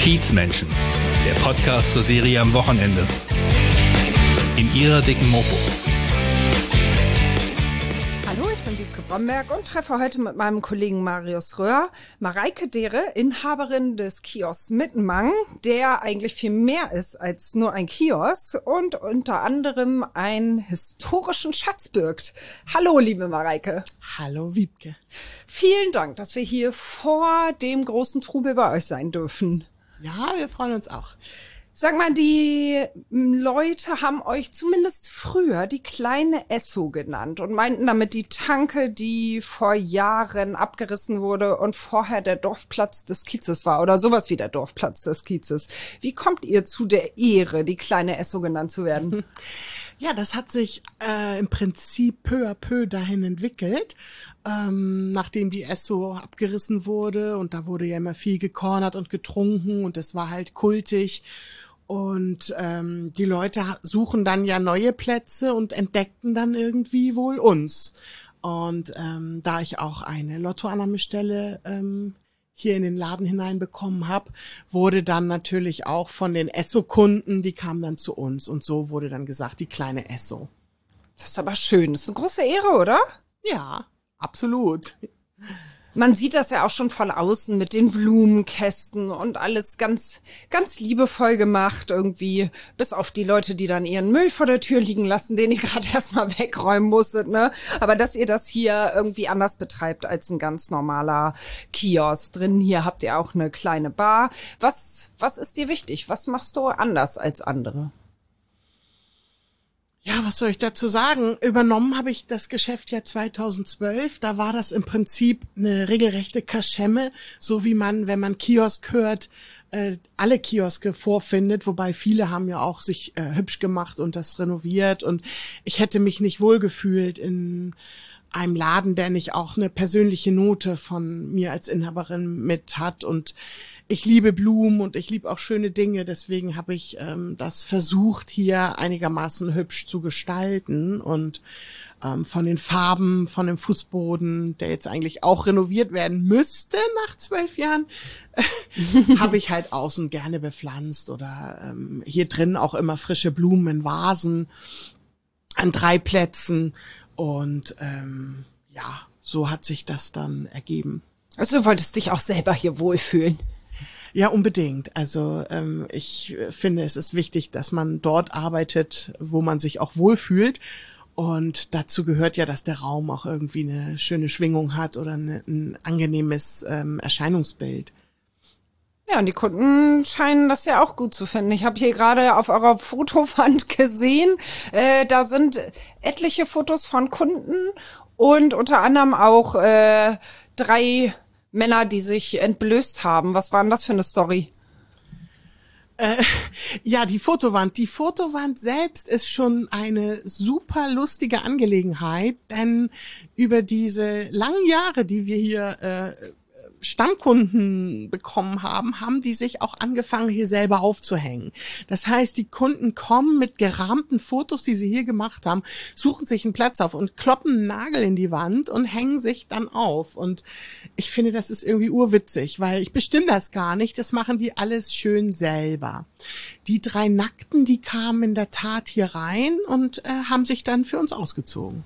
Kiezmenschen, der Podcast zur Serie am Wochenende. In ihrer dicken Mopo. Hallo, ich bin Wiebke Bromberg und treffe heute mit meinem Kollegen Marius Röhr Mareike Dehre, Inhaberin des Kiosks Mittenmang, der eigentlich viel mehr ist als nur ein Kiosk und unter anderem einen historischen Schatz birgt. Hallo, liebe Mareike. Hallo, Wiebke. Vielen Dank, dass wir hier vor dem großen Trubel bei euch sein dürfen. Ja, wir freuen uns auch. Sag mal, die Leute haben euch zumindest früher die kleine Esso genannt und meinten damit die Tanke, die vor Jahren abgerissen wurde und vorher der Dorfplatz des Kiezes war oder sowas wie der Dorfplatz des Kiezes. Wie kommt ihr zu der Ehre, die kleine Esso genannt zu werden? Ja, das hat sich im Prinzip peu à peu dahin entwickelt, nachdem die Esso abgerissen wurde und da wurde ja immer viel gekornert und getrunken und es war halt kultig. Und die Leute suchen dann ja neue Plätze und entdeckten dann irgendwie wohl uns. Und da ich auch eine Lottoannahmestelle hier in den Laden hineinbekommen habe, wurde dann natürlich auch von den Esso-Kunden, die kamen dann zu uns. Und so wurde dann gesagt, die kleine Esso. Das ist aber schön. Das ist eine große Ehre, oder? Ja, absolut. Man sieht das ja auch schon von außen mit den Blumenkästen und alles ganz, ganz liebevoll gemacht irgendwie. Bis auf die Leute, die dann ihren Müll vor der Tür liegen lassen, den ihr gerade erstmal wegräumen musstet, ne? Aber dass ihr das hier irgendwie anders betreibt als ein ganz normaler Kiosk. Drin hier habt ihr auch eine kleine Bar. Was ist dir wichtig? Was machst du anders als andere? Ja, was soll ich dazu sagen? Übernommen habe ich das Geschäft ja 2012. Da war das im Prinzip eine regelrechte Kaschemme, so wie man, wenn man Kiosk hört, alle Kioske vorfindet, wobei viele haben ja auch sich hübsch gemacht und das renoviert. Und ich hätte mich nicht wohlgefühlt in einem Laden, der nicht auch eine persönliche Note von mir als Inhaberin mit hat. Und ich liebe Blumen und ich liebe auch schöne Dinge, deswegen habe ich das versucht, hier einigermaßen hübsch zu gestalten und von den Farben, von dem Fußboden, der jetzt eigentlich auch renoviert werden müsste nach 12 Jahren, habe ich halt außen gerne bepflanzt oder hier drin auch immer frische Blumen in Vasen an 3 Plätzen und ja, so hat sich das dann ergeben. Also du wolltest dich auch selber hier wohlfühlen. Ja, unbedingt. Also ich finde, es ist wichtig, dass man dort arbeitet, wo man sich auch wohlfühlt. Und dazu gehört ja, dass der Raum auch irgendwie eine schöne Schwingung hat oder ein angenehmes Erscheinungsbild. Ja, und die Kunden scheinen das ja auch gut zu finden. Ich habe hier gerade auf eurer Fotowand gesehen, da sind etliche Fotos von Kunden und unter anderem auch 3 Männer, die sich entblößt haben. Was war denn das für eine Story? Ja, die Fotowand. Die Fotowand selbst ist schon eine super lustige Angelegenheit, denn über diese langen Jahre, die wir hier Stammkunden bekommen haben, haben die sich auch angefangen, hier selber aufzuhängen. Das heißt, die Kunden kommen mit gerahmten Fotos, die sie hier gemacht haben, suchen sich einen Platz auf und kloppen einen Nagel in die Wand und hängen sich dann auf. Und ich finde, das ist irgendwie urwitzig, weil ich bestimme das gar nicht. Das machen die alles schön selber. Die 3 Nackten, die kamen in der Tat hier rein und haben sich dann für uns ausgezogen.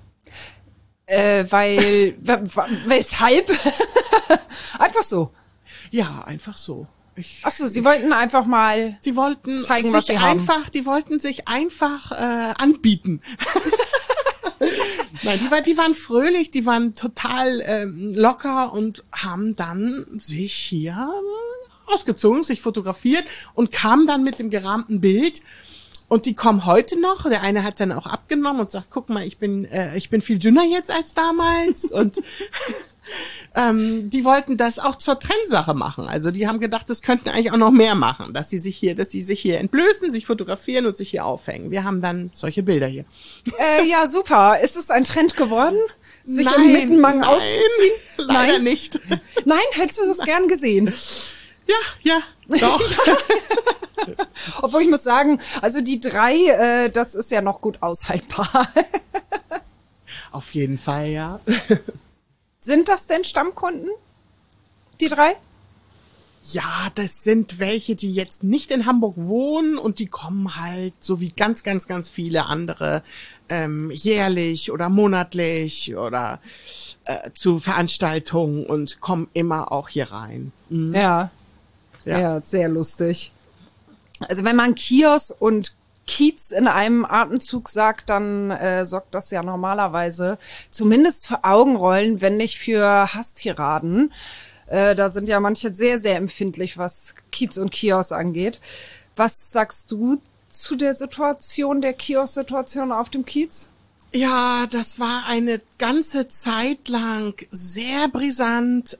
Weshalb? Einfach so. Ja, einfach so. Ach so, sie wollten einfach mal zeigen, was sie haben. Die wollten sich einfach anbieten. Nein, die waren fröhlich, die waren total locker und haben dann sich hier ausgezogen, sich fotografiert und kamen dann mit dem gerahmten Bild. Und die kommen heute noch. Der eine hat dann auch abgenommen und sagt, guck mal, ich bin viel dünner jetzt als damals. Und die wollten das auch zur Trendsache machen. Also die haben gedacht, das könnten eigentlich auch noch mehr machen, dass die sich hier entblößen, sich fotografieren und sich hier aufhängen. Wir haben dann solche Bilder hier. Ja, super. Ist es ein Trend geworden, sich im Mittenmang auszuziehen? Leider nicht. Nein, hättest du das gern gesehen? Ja, doch. Obwohl ich muss sagen, also die 3, das ist ja noch gut aushaltbar. Auf jeden Fall, ja. Sind das denn Stammkunden, die 3? Ja, das sind welche, die jetzt nicht in Hamburg wohnen und die kommen halt, so wie ganz, ganz, ganz viele andere, jährlich oder monatlich oder zu Veranstaltungen und kommen immer auch hier rein. Mhm. Ja, sehr lustig. Also wenn man Kiosk und Kiez in einem Atemzug sagt, dann sorgt das ja normalerweise zumindest für Augenrollen, wenn nicht für Hasstiraden. Da sind ja manche sehr, sehr empfindlich, was Kiez und Kiosk angeht. Was sagst du zu der Situation, der Kiosk-Situation auf dem Kiez? Ja, das war eine ganze Zeit lang sehr brisant.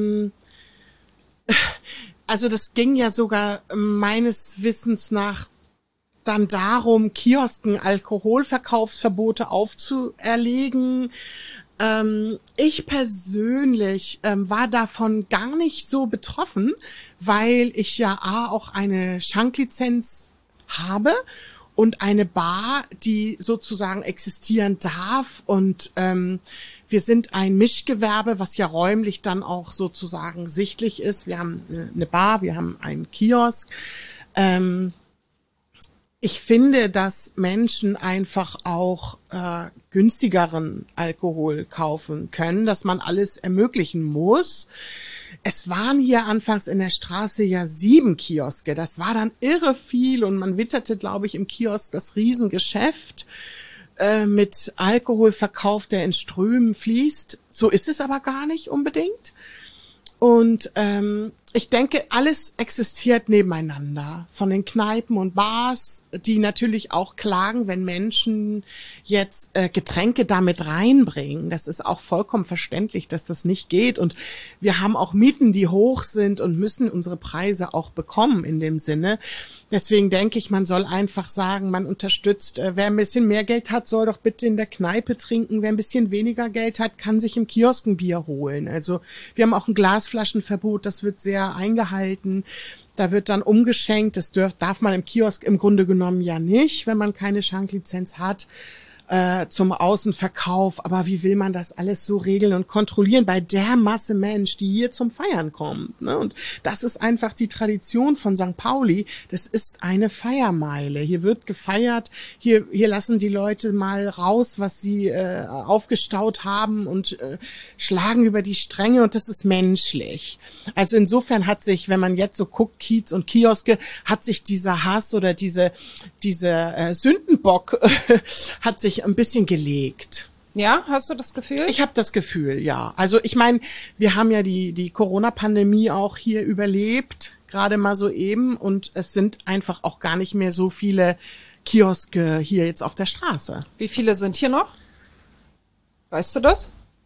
Also das ging ja sogar meines Wissens nach dann darum, Kiosken Alkoholverkaufsverbote aufzuerlegen. Ich persönlich war davon gar nicht so betroffen, weil ich ja auch eine Schanklizenz habe und eine Bar, die sozusagen existieren darf. Und wir sind ein Mischgewerbe, was ja räumlich dann auch sozusagen sichtlich ist. Wir haben eine Bar, wir haben einen Kiosk. Ich finde, dass Menschen einfach auch günstigeren Alkohol kaufen können, dass man alles ermöglichen muss. Es waren hier anfangs in der Straße ja 7 Kioske. Das war dann irre viel und man witterte, glaube ich, im Kiosk das Riesengeschäft mit Alkoholverkauf, der in Strömen fließt. So ist es aber gar nicht unbedingt. Und ich denke, alles existiert nebeneinander. Von den Kneipen und Bars, die natürlich auch klagen, wenn Menschen jetzt Getränke damit reinbringen. Das ist auch vollkommen verständlich, dass das nicht geht. Und wir haben auch Mieten, die hoch sind und müssen unsere Preise auch bekommen in dem Sinne. Deswegen denke ich, man soll einfach sagen, man unterstützt, wer ein bisschen mehr Geld hat, soll doch bitte in der Kneipe trinken. Wer ein bisschen weniger Geld hat, kann sich im Kiosk ein Bier holen. Also wir haben auch ein Glasflaschenverbot, das wird sehr eingehalten. Da wird dann umgeschenkt. Das darf man im Kiosk im Grunde genommen ja nicht, wenn man keine Schanklizenz hat, zum Außenverkauf. Aber wie will man das alles so regeln und kontrollieren bei der Masse Mensch, die hier zum Feiern kommt? Ne? Und das ist einfach die Tradition von St. Pauli. Das ist eine Feiermeile. Hier wird gefeiert. Hier lassen die Leute mal raus, was sie aufgestaut haben und schlagen über die Stränge. Und das ist menschlich. Also insofern hat sich, wenn man jetzt so guckt, Kiez und Kioske, hat sich dieser Hass oder diese Sündenbock hat sich ein bisschen gelegt. Ja, hast du das Gefühl? Ich habe das Gefühl, ja. Also ich meine, wir haben ja die Corona-Pandemie auch hier überlebt, gerade mal so eben. Und es sind einfach auch gar nicht mehr so viele Kioske hier jetzt auf der Straße. Wie viele sind hier noch? Weißt du das?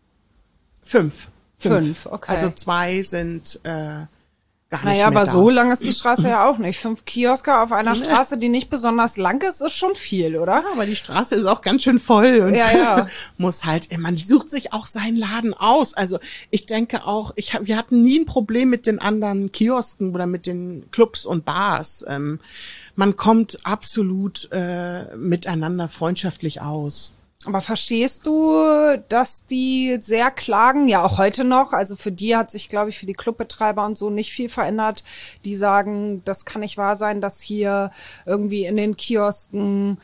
5. 5, okay. Also 2 sind gar nicht naja, mehr aber da. so lang ist die Straße ja auch nicht. 5 Kioske auf einer Straße, die nicht besonders lang ist, ist schon viel, oder? Ja, aber die Straße ist auch ganz schön voll und ja. muss halt, man sucht sich auch seinen Laden aus. Also ich denke auch, wir hatten nie ein Problem mit den anderen Kiosken oder mit den Clubs und Bars. Man kommt absolut miteinander freundschaftlich aus. Aber verstehst du, dass die sehr klagen? Ja, auch heute noch. Also für die hat sich, glaube ich, für die Clubbetreiber und so nicht viel verändert. Die sagen, das kann nicht wahr sein, dass hier irgendwie in den Kiosken,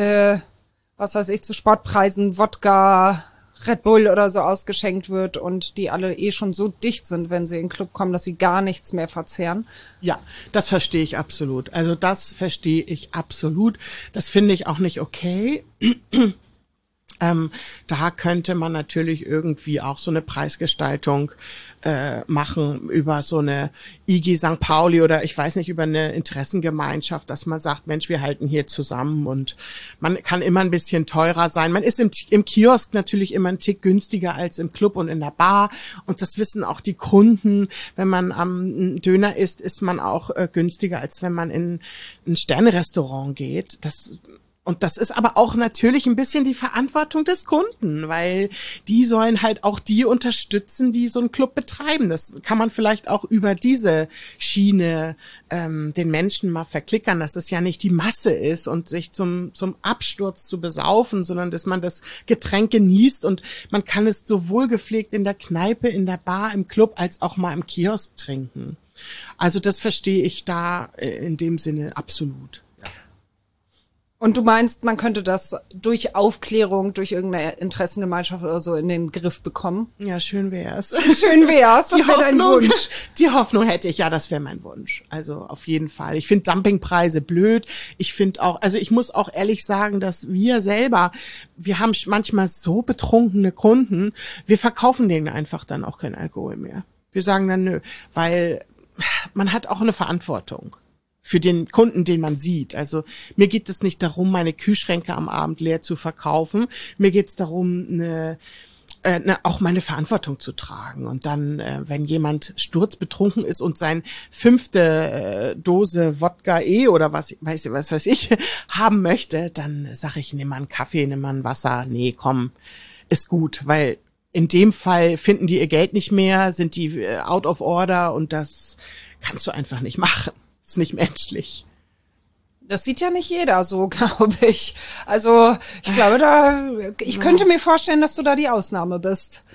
was weiß ich, zu Sportpreisen Wodka, Red Bull oder so ausgeschenkt wird und die alle schon so dicht sind, wenn sie in den Club kommen, dass sie gar nichts mehr verzehren. Ja, das verstehe ich absolut. Also das verstehe ich absolut. Das finde ich auch nicht okay. Da könnte man natürlich irgendwie auch so eine Preisgestaltung machen über so eine IG St. Pauli oder ich weiß nicht, über eine Interessengemeinschaft, dass man sagt, Mensch, wir halten hier zusammen und man kann immer ein bisschen teurer sein. Man ist im Kiosk natürlich immer ein Tick günstiger als im Club und in der Bar und das wissen auch die Kunden. Wenn man am Döner isst, ist man auch günstiger, als wenn man in ein Sterne-Restaurant geht. Und das ist aber auch natürlich ein bisschen die Verantwortung des Kunden, weil die sollen halt auch die unterstützen, die so einen Club betreiben. Das kann man vielleicht auch über diese Schiene den Menschen mal verklickern, dass es ja nicht die Masse ist und sich zum Absturz zu besaufen, sondern dass man das Getränk genießt und man kann es sowohl gepflegt in der Kneipe, in der Bar, im Club als auch mal im Kiosk trinken. Also das verstehe ich da in dem Sinne absolut. Und du meinst, man könnte das durch Aufklärung, durch irgendeine Interessengemeinschaft oder so in den Griff bekommen? Ja, schön wär's. Schön wär's, das wäre dein Wunsch. Die Hoffnung hätte ich, ja, das wäre mein Wunsch. Also auf jeden Fall. Ich finde Dumpingpreise blöd. Ich finde auch, also ich muss auch ehrlich sagen, dass wir selber, wir haben manchmal so betrunkene Kunden, wir verkaufen denen einfach dann auch keinen Alkohol mehr. Wir sagen dann nö, weil man hat auch eine Verantwortung für den Kunden, den man sieht. Also mir geht es nicht darum, meine Kühlschränke am Abend leer zu verkaufen. Mir geht es darum, auch meine Verantwortung zu tragen. Und dann, wenn jemand sturzbetrunken ist und sein 5. Dose Wodka oder was weiß ich, haben möchte, dann sage ich, nimm mal einen Kaffee, nimm mal ein Wasser. Nee, komm, ist gut, weil in dem Fall finden die ihr Geld nicht mehr, sind die out of order und das kannst du einfach nicht machen. Ist nicht menschlich. Das sieht ja nicht jeder so, glaube ich. Also ich glaube, ich könnte mir vorstellen, dass du da die Ausnahme bist.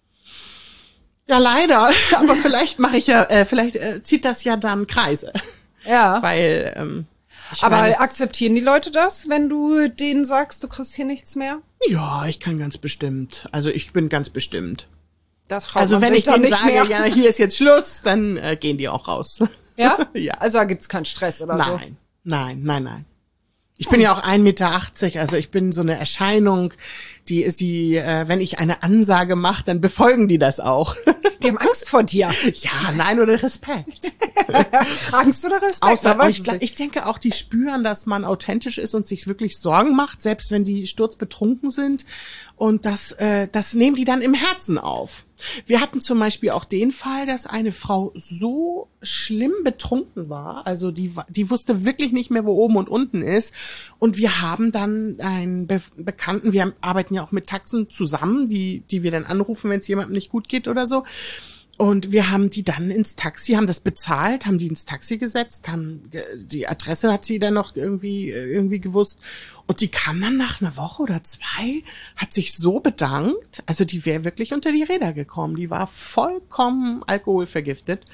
Ja, leider. Aber vielleicht zieht das ja dann Kreise. Ja. Weil, aber akzeptieren die Leute das, wenn du denen sagst, du kriegst hier nichts mehr? Ja, ich kann ganz bestimmt. Also ich bin ganz bestimmt. Das traut also man wenn sich ich doch denen nicht sage, mehr. ja, hier ist jetzt Schluss, dann gehen die auch raus. Ja? Ja. Also da gibt's keinen Stress oder so? Nein. Ich bin ja auch 1,80 Meter, also ich bin so eine Erscheinung, wenn ich eine Ansage mache, dann befolgen die das auch. Die haben Angst vor dir. Ja, nein, oder Respekt. Angst oder Respekt? Ich denke auch, die spüren, dass man authentisch ist und sich wirklich Sorgen macht, selbst wenn die sturzbetrunken sind. Und das nehmen die dann im Herzen auf. Wir hatten zum Beispiel auch den Fall, dass eine Frau so schlimm betrunken war, also die wusste wirklich nicht mehr, wo oben und unten ist. Und wir haben dann einen Bekannten, wir arbeiten ja auch mit Taxen zusammen, die wir dann anrufen, wenn es jemandem nicht gut geht oder so. Und wir haben die dann ins Taxi, haben das bezahlt, haben die ins Taxi gesetzt, haben die Adresse hat sie dann noch irgendwie gewusst. Und die kam dann nach einer Woche oder 2, hat sich so bedankt, also die wäre wirklich unter die Räder gekommen. Die war vollkommen alkoholvergiftet.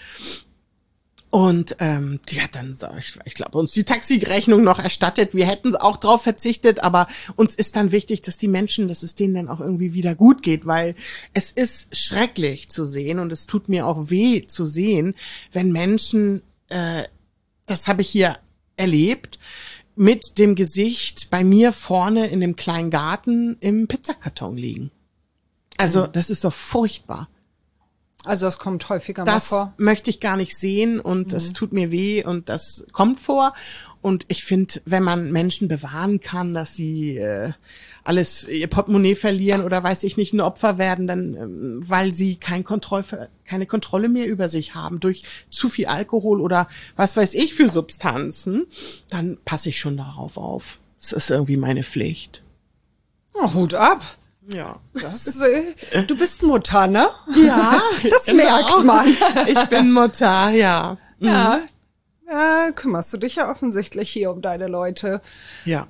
Und die hat dann, ich glaube, uns die Taxirechnung noch erstattet. Wir hätten auch drauf verzichtet, aber uns ist dann wichtig, dass es denen dann auch irgendwie wieder gut geht, weil es ist schrecklich zu sehen und es tut mir auch weh zu sehen, wenn Menschen, das habe ich hier erlebt, mit dem Gesicht bei mir vorne in dem kleinen Garten im Pizzakarton liegen. Also das ist doch furchtbar. Also das kommt häufiger mal vor. Das möchte ich gar nicht sehen und das tut mir weh und das kommt vor. Und ich finde, wenn man Menschen bewahren kann, dass sie ihr Portemonnaie verlieren oder weiß ich nicht, ein Opfer werden, dann weil sie keine Kontrolle mehr über sich haben durch zu viel Alkohol oder was weiß ich für Substanzen, dann passe ich schon darauf auf. Das ist irgendwie meine Pflicht. Oh, Hut ab. Ja. Du bist Mutter, ne? Ja, das genau. Merkt man. Ich bin Mutter, ja. Ja. Ja, kümmerst du dich ja offensichtlich hier um deine Leute. Ja.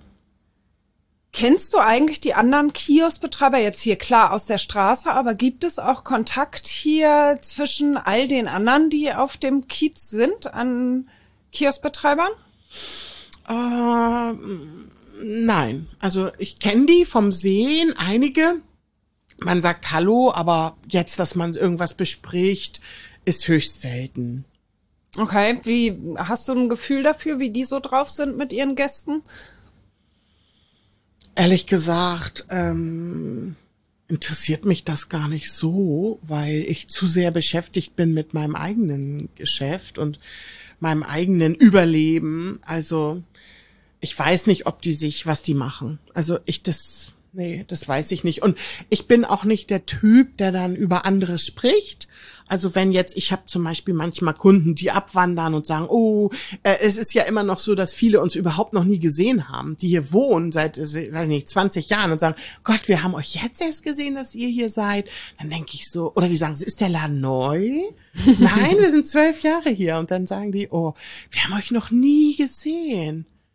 Kennst du eigentlich die anderen Kioskbetreiber jetzt hier klar aus der Straße, aber gibt es auch Kontakt hier zwischen all den anderen, die auf dem Kiez sind, an Kioskbetreibern? Nein, also ich kenne die vom Sehen, einige. Man sagt Hallo, aber jetzt, dass man irgendwas bespricht, ist höchst selten. Okay, hast du ein Gefühl dafür, wie die so drauf sind mit ihren Gästen? Ehrlich gesagt, interessiert mich das gar nicht so, weil ich zu sehr beschäftigt bin mit meinem eigenen Geschäft und meinem eigenen Überleben. Also ich weiß nicht, was die machen. Also das weiß ich nicht. Und ich bin auch nicht der Typ, der dann über andere spricht. Also ich habe zum Beispiel manchmal Kunden, die abwandern und sagen, es ist ja immer noch so, dass viele uns überhaupt noch nie gesehen haben, die hier wohnen seit, 20 Jahren und sagen, Gott, wir haben euch jetzt erst gesehen, dass ihr hier seid. Dann denke ich so, oder die sagen, ist der Laden neu? Nein, wir sind 12 Jahre hier. Und dann sagen die, wir haben euch noch nie gesehen.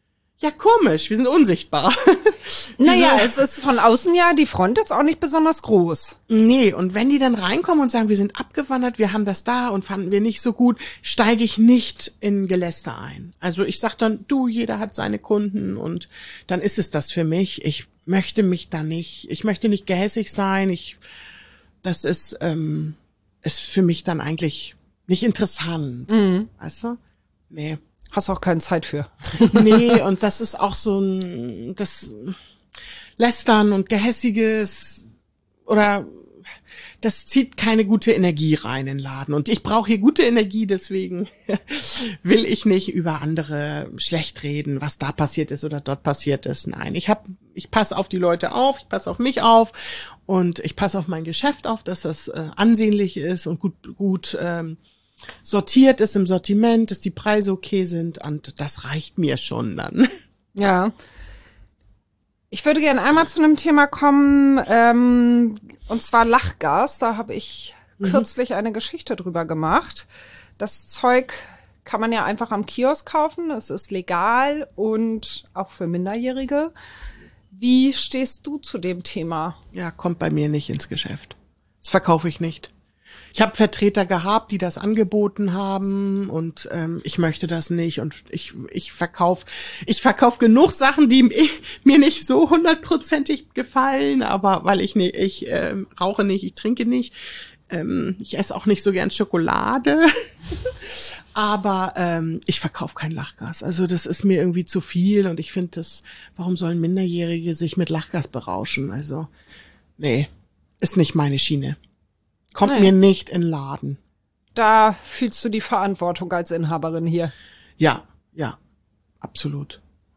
Ja, komisch, wir sind unsichtbar. Naja, es ist von außen ja, die Front ist auch nicht besonders groß. Nee, und wenn die dann reinkommen und sagen, wir sind abgewandert, wir haben das da und fanden wir nicht so gut, steige ich nicht in Geläster ein. Also ich sag dann, jeder hat seine Kunden und dann ist es das für mich. Ich möchte nicht gehässig sein. Das ist für mich dann eigentlich nicht interessant. Weißt du? Nee. Hast auch keine Zeit für. Nee, und das ist auch so das Lästern und Gehässiges oder das zieht keine gute Energie rein in den Laden. Und ich brauche hier gute Energie, deswegen will ich nicht über andere schlecht reden, was da passiert ist oder dort passiert ist. Nein, ich passe auf die Leute auf, ich passe auf mich auf und ich passe auf mein Geschäft auf, dass das ansehnlich ist und gut sortiert ist im Sortiment, dass die Preise okay sind und das reicht mir schon dann. Ja. Ich würde gerne einmal zu einem Thema kommen, und zwar Lachgas. Da habe ich kürzlich eine Geschichte drüber gemacht. Das Zeug kann man ja einfach am Kiosk kaufen. Es ist legal und auch für Minderjährige. Wie stehst du zu dem Thema? Ja, kommt bei mir nicht ins Geschäft. Das verkaufe ich nicht. Ich habe Vertreter gehabt, die das angeboten haben und ich möchte das nicht und ich verkauf genug Sachen, die mir nicht so 100%ig gefallen, aber weil ich rauche nicht, ich trinke nicht, ich esse auch nicht so gern Schokolade, aber ich verkaufe kein Lachgas. Also das ist mir irgendwie zu viel und ich finde warum sollen Minderjährige sich mit Lachgas berauschen? Also nee, ist nicht meine Schiene. Kommt mir nicht in den Laden. Da fühlst du die Verantwortung als Inhaberin hier. Ja, absolut.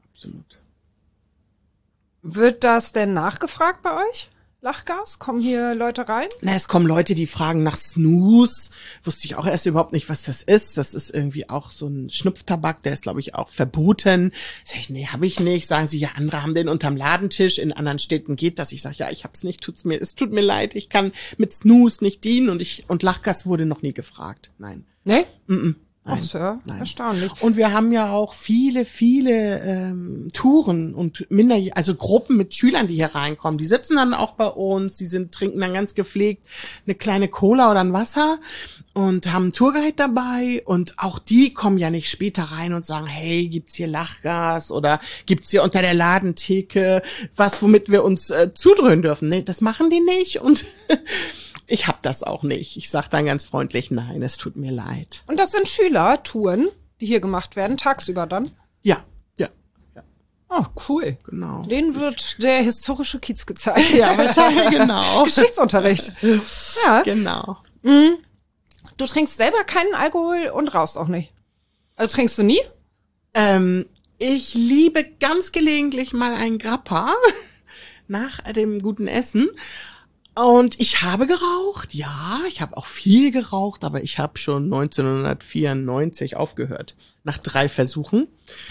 Wird das denn nachgefragt bei euch? Lachgas? Kommen hier Leute rein? Es kommen Leute, die fragen nach Snus. Wusste ich auch erst überhaupt nicht, was das ist. Das ist irgendwie auch so ein Schnupftabak, der ist, glaube ich, auch verboten. Sag ich, nee, habe ich nicht. Sagen sie, ja, andere haben den unterm Ladentisch. In anderen Städten geht das. Ich sage, ja, ich hab's nicht. Es tut mir leid. Ich kann mit Snus nicht dienen und Lachgas wurde noch nie gefragt. Nein. Nee? Nein, ach so, nein. Erstaunlich. Und wir haben ja auch viele Touren und also Gruppen mit Schülern, die hier reinkommen. Die sitzen dann auch bei uns, trinken dann ganz gepflegt eine kleine Cola oder ein Wasser und haben einen Tourguide dabei. Und auch die kommen ja nicht später rein und sagen, hey, gibt's hier Lachgas oder gibt's hier unter der Ladentheke was, womit wir uns zudröhnen dürfen? Nee, das machen die nicht und ich hab das auch nicht. Ich sag dann ganz freundlich, nein, es tut mir leid. Und das sind Schülertouren, die hier gemacht werden, tagsüber dann? Ja. Oh, cool. Genau. Denen wird der historische Kiez gezeigt. Ja, wahrscheinlich, genau. Geschichtsunterricht. Ja. Genau. Du trinkst selber keinen Alkohol und rauchst auch nicht. Also trinkst du nie? Ich liebe ganz gelegentlich mal ein Grappa nach dem guten Essen. Und ich habe geraucht, ja, ich habe auch viel geraucht, aber ich habe schon 1994 aufgehört, nach 3 Versuchen.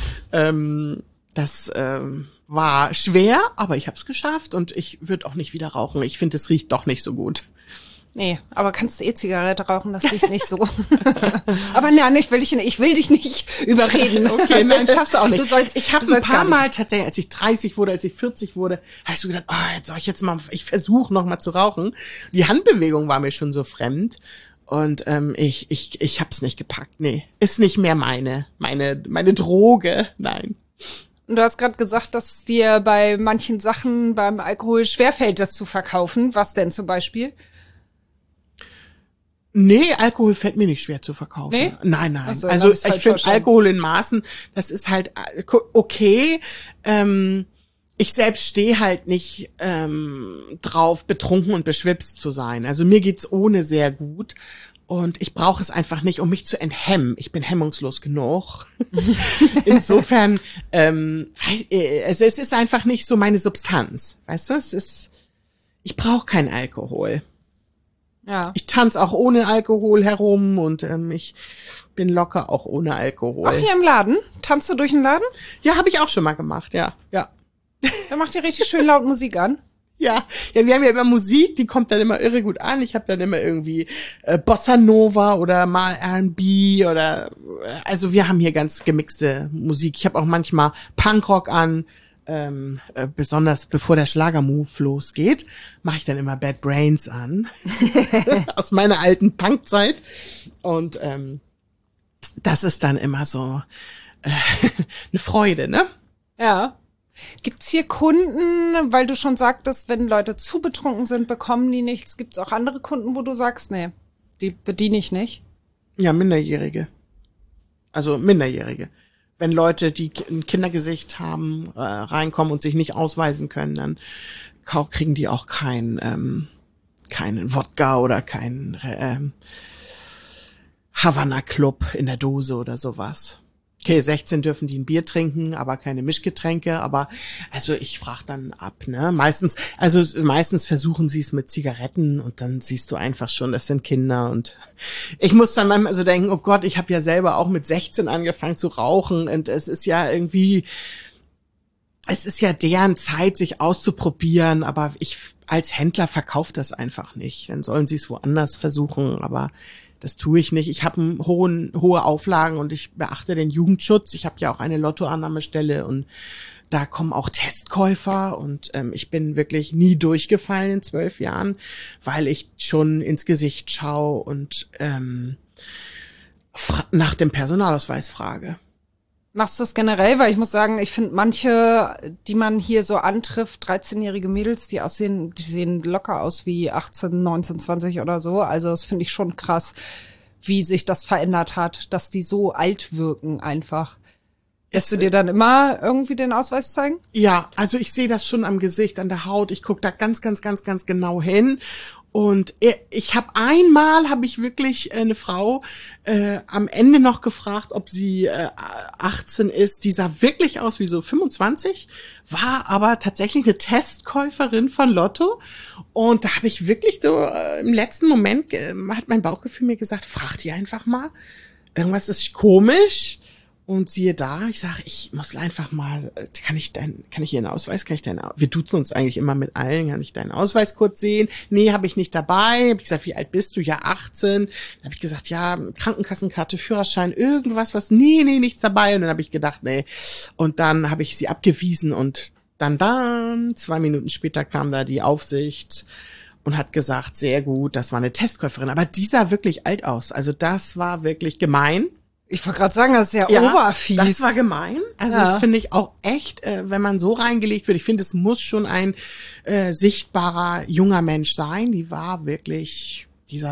Das war schwer, aber ich habe es geschafft und ich würde auch nicht wieder rauchen. Ich finde, es riecht doch nicht so gut. Nee, aber kannst du E-Zigarette rauchen, das riecht nicht so. Aber nein, ich will dich nicht überreden. Okay, nein, schaffst du auch nicht. Ich habe ein paar gar Mal tatsächlich, als ich 30 wurde, als ich 40 wurde, habe ich so gedacht, ich versuche noch mal zu rauchen. Die Handbewegung war mir schon so fremd und ich hab's nicht gepackt. Nee, ist nicht mehr meine Droge, nein. Und du hast gerade gesagt, dass es dir bei manchen Sachen beim Alkohol schwerfällt, das zu verkaufen. Was denn zum Beispiel? Nee, Alkohol fällt mir nicht schwer zu verkaufen. Nee? Nein. So, also ich ich finde Alkohol in Maßen, das ist halt okay. Ich selbst stehe halt nicht drauf, betrunken und beschwipst zu sein. Also mir geht's ohne sehr gut. Und ich brauche es einfach nicht, um mich zu enthemmen. Ich bin hemmungslos genug. Insofern, also es ist einfach nicht so meine Substanz. Weißt du, ich brauche keinen Alkohol. Ja. Ich tanze auch ohne Alkohol herum und ich bin locker auch ohne Alkohol. Ach, hier im Laden? Tanzt du durch den Laden? Ja, habe ich auch schon mal gemacht, ja. Da macht ihr richtig schön laut Musik an. Ja, wir haben ja immer Musik, die kommt dann immer irre gut an. Ich habe dann immer irgendwie Bossa Nova oder mal R&B oder also wir haben hier ganz gemixte Musik. Ich habe auch manchmal Punkrock an, besonders bevor der Schlagermove losgeht, mache ich dann immer Bad Brains an aus meiner alten Punkzeit und das ist dann immer so eine Freude, ne? Ja. Gibt's hier Kunden, weil du schon sagtest, wenn Leute zu betrunken sind, bekommen die nichts. Gibt's auch andere Kunden, wo du sagst, nee, die bediene ich nicht? Ja, Minderjährige. Also Minderjährige. Wenn Leute, die ein Kindergesicht haben, reinkommen und sich nicht ausweisen können, dann kriegen die auch keinen Wodka oder keinen Havana Club in der Dose oder sowas. Okay, 16 dürfen die ein Bier trinken, aber keine Mischgetränke, aber also ich frage dann ab, ne? Meistens versuchen sie es mit Zigaretten und dann siehst du einfach schon, das sind Kinder und ich muss dann manchmal so denken, oh Gott, ich habe ja selber auch mit 16 angefangen zu rauchen und es ist ja deren Zeit, sich auszuprobieren, aber ich als Händler verkaufe das einfach nicht. Dann sollen sie es woanders versuchen, aber das tue ich nicht. Ich habe hohe Auflagen und ich beachte den Jugendschutz. Ich habe ja auch eine Lottoannahmestelle und da kommen auch Testkäufer und ich bin wirklich nie durchgefallen in 12 Jahren, weil ich schon ins Gesicht schaue und nach dem Personalausweis frage. Machst du das generell? Weil ich muss sagen, ich finde manche, die man hier so antrifft, 13-jährige Mädels, die sehen locker aus wie 18, 19, 20 oder so. Also das finde ich schon krass, wie sich das verändert hat, dass die so alt wirken einfach. Lässt du dir dann immer irgendwie den Ausweis zeigen? Ja, also ich sehe das schon am Gesicht, an der Haut. Ich gucke da ganz, ganz, ganz, ganz genau hin. Und ich habe ich wirklich eine Frau am Ende noch gefragt, ob sie 18 ist. Die sah wirklich aus wie so 25, war aber tatsächlich eine Testkäuferin von Lotto. Und da habe ich wirklich so im letzten Moment, hat mein Bauchgefühl mir gesagt, frag die einfach mal. Irgendwas ist komisch. Und siehe da, ich sage, ich muss einfach mal, kann ich Ihren Ausweis, wir duzen uns eigentlich immer mit allen, kann ich deinen Ausweis kurz sehen? Nee, habe ich nicht dabei. Hab ich gesagt, wie alt bist du? Ja, 18. Dann habe ich gesagt, ja, Krankenkassenkarte, Führerschein, irgendwas, nee, nichts dabei. Und dann habe ich gedacht, nee. Und dann habe ich sie abgewiesen und dann 2 Minuten später kam da die Aufsicht und hat gesagt, sehr gut, das war eine Testkäuferin. Aber die sah wirklich alt aus. Also das war wirklich gemein. Ich wollte gerade sagen, das ist ja oberfies. Das war gemein. Also das finde ich auch echt, wenn man so reingelegt wird. Ich finde, es muss schon ein sichtbarer junger Mensch sein. Die sah wirklich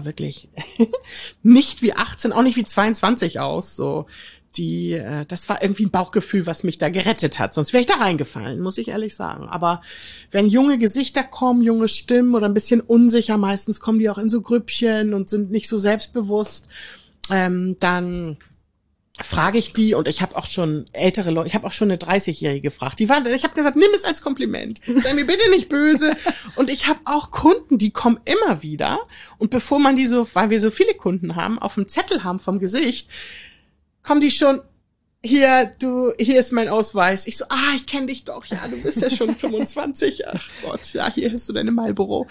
nicht wie 18, auch nicht wie 22 aus. So das war irgendwie ein Bauchgefühl, was mich da gerettet hat. Sonst wäre ich da reingefallen, muss ich ehrlich sagen. Aber wenn junge Gesichter kommen, junge Stimmen oder ein bisschen unsicher, meistens kommen die auch in so Grüppchen und sind nicht so selbstbewusst, dann frage ich die, und ich habe auch schon ältere Leute, ich habe auch schon eine 30-Jährige gefragt. Ich habe gesagt, nimm es als Kompliment. Sei mir bitte nicht böse. Und ich habe auch Kunden, die kommen immer wieder. Und bevor man die so, weil wir so viele Kunden haben, auf dem Zettel haben vom Gesicht, kommen die schon, hier ist mein Ausweis. Ich so, ich kenne dich doch. Ja, du bist ja schon 25. Ach Gott, ja, hier hast du deine Marlboro.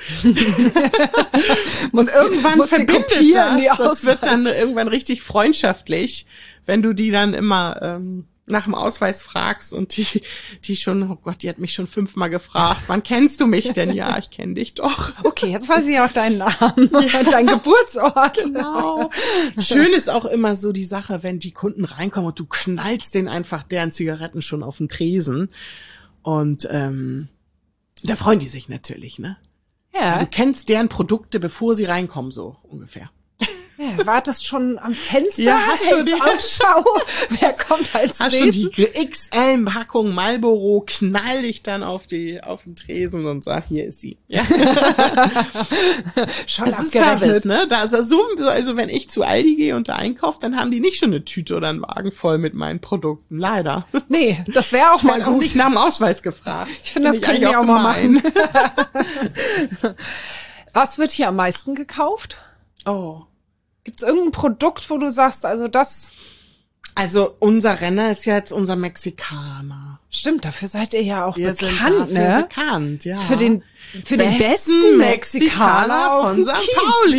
Und irgendwann verbindet das wird dann irgendwann richtig freundschaftlich, wenn du die dann immer nach dem Ausweis fragst und die schon, oh Gott, die hat mich schon 5-mal gefragt, wann kennst du mich denn? Ja, ich kenne dich doch. Okay, jetzt weiß ich auch deinen Namen und deinen Geburtsort. Genau. Schön ist auch immer so die Sache, wenn die Kunden reinkommen und du knallst denen einfach deren Zigaretten schon auf den Tresen und da freuen die sich natürlich, ne? Ja. Du kennst deren Produkte, bevor sie reinkommen, so ungefähr. Ja, wartest schon am Fenster? Ja, hast du die Ausschau? Wer kommt als Hast nächstes? schon die XL-Packung Marlboro, knall dich dann auf den Tresen und sag, hier ist sie. Ja. Schon das ist Service, ne? Da ist so, also wenn ich zu Aldi gehe und da einkaufe, dann haben die nicht schon eine Tüte oder einen Wagen voll mit meinen Produkten. Leider. Nee, das wäre auch mal gut. gut. Auch nicht nach dem Ausweis gefragt. Ich finde, das können wir auch mal machen. Was wird hier am meisten gekauft? Oh. Gibt's irgendein Produkt, wo du sagst, also das? Also unser Renner ist jetzt unser Mexikaner. Stimmt, dafür seid ihr ja auch Wir sind bekannt, dafür ne? bekannt, ja. Für den besten Mexikaner auf von dem St. Kiez. Pauli.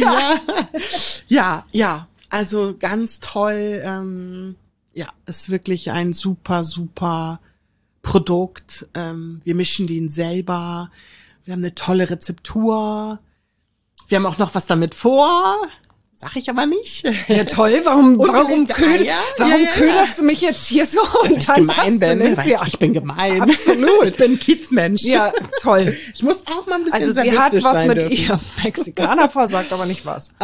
Ja. Also ganz toll. Ist wirklich ein super, super Produkt. Wir mischen den selber. Wir haben eine tolle Rezeptur. Wir haben auch noch was damit vor. Sag ich aber nicht. Ja, toll. Warum Ungelegte Eier? köderst du mich jetzt hier so? Und Ich gemein bin, weil ich bin gemein. Absolut. Ich bin ein Kiezmensch. Ja, toll. Ich muss auch mal ein bisschen Also sie hat sadistisch was sein mit dürfen. ihr Mexikaner vor, sagt aber nicht was.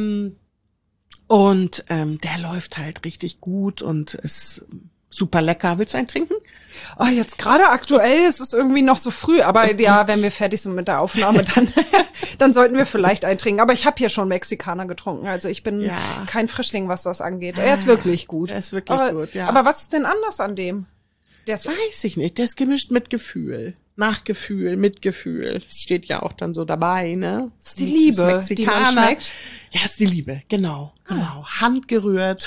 Der läuft halt richtig gut und ist super lecker. Willst du einen trinken? Oh, jetzt gerade aktuell ist es irgendwie noch so früh, aber ja, wenn wir fertig sind mit der Aufnahme, dann sollten wir vielleicht eintrinken. Aber ich habe hier schon Mexikaner getrunken, also ich bin kein Frischling, was das angeht. Er ist wirklich gut. Er ist wirklich gut, ja. Aber was ist denn anders an dem? Weiß ich nicht. Der ist gemischt mit Gefühl. Nachgefühl, Mitgefühl. Das steht ja auch dann so dabei, ne? Das ist die Liebe, die man schmeckt. Ja, ist die Liebe, genau. Handgerührt.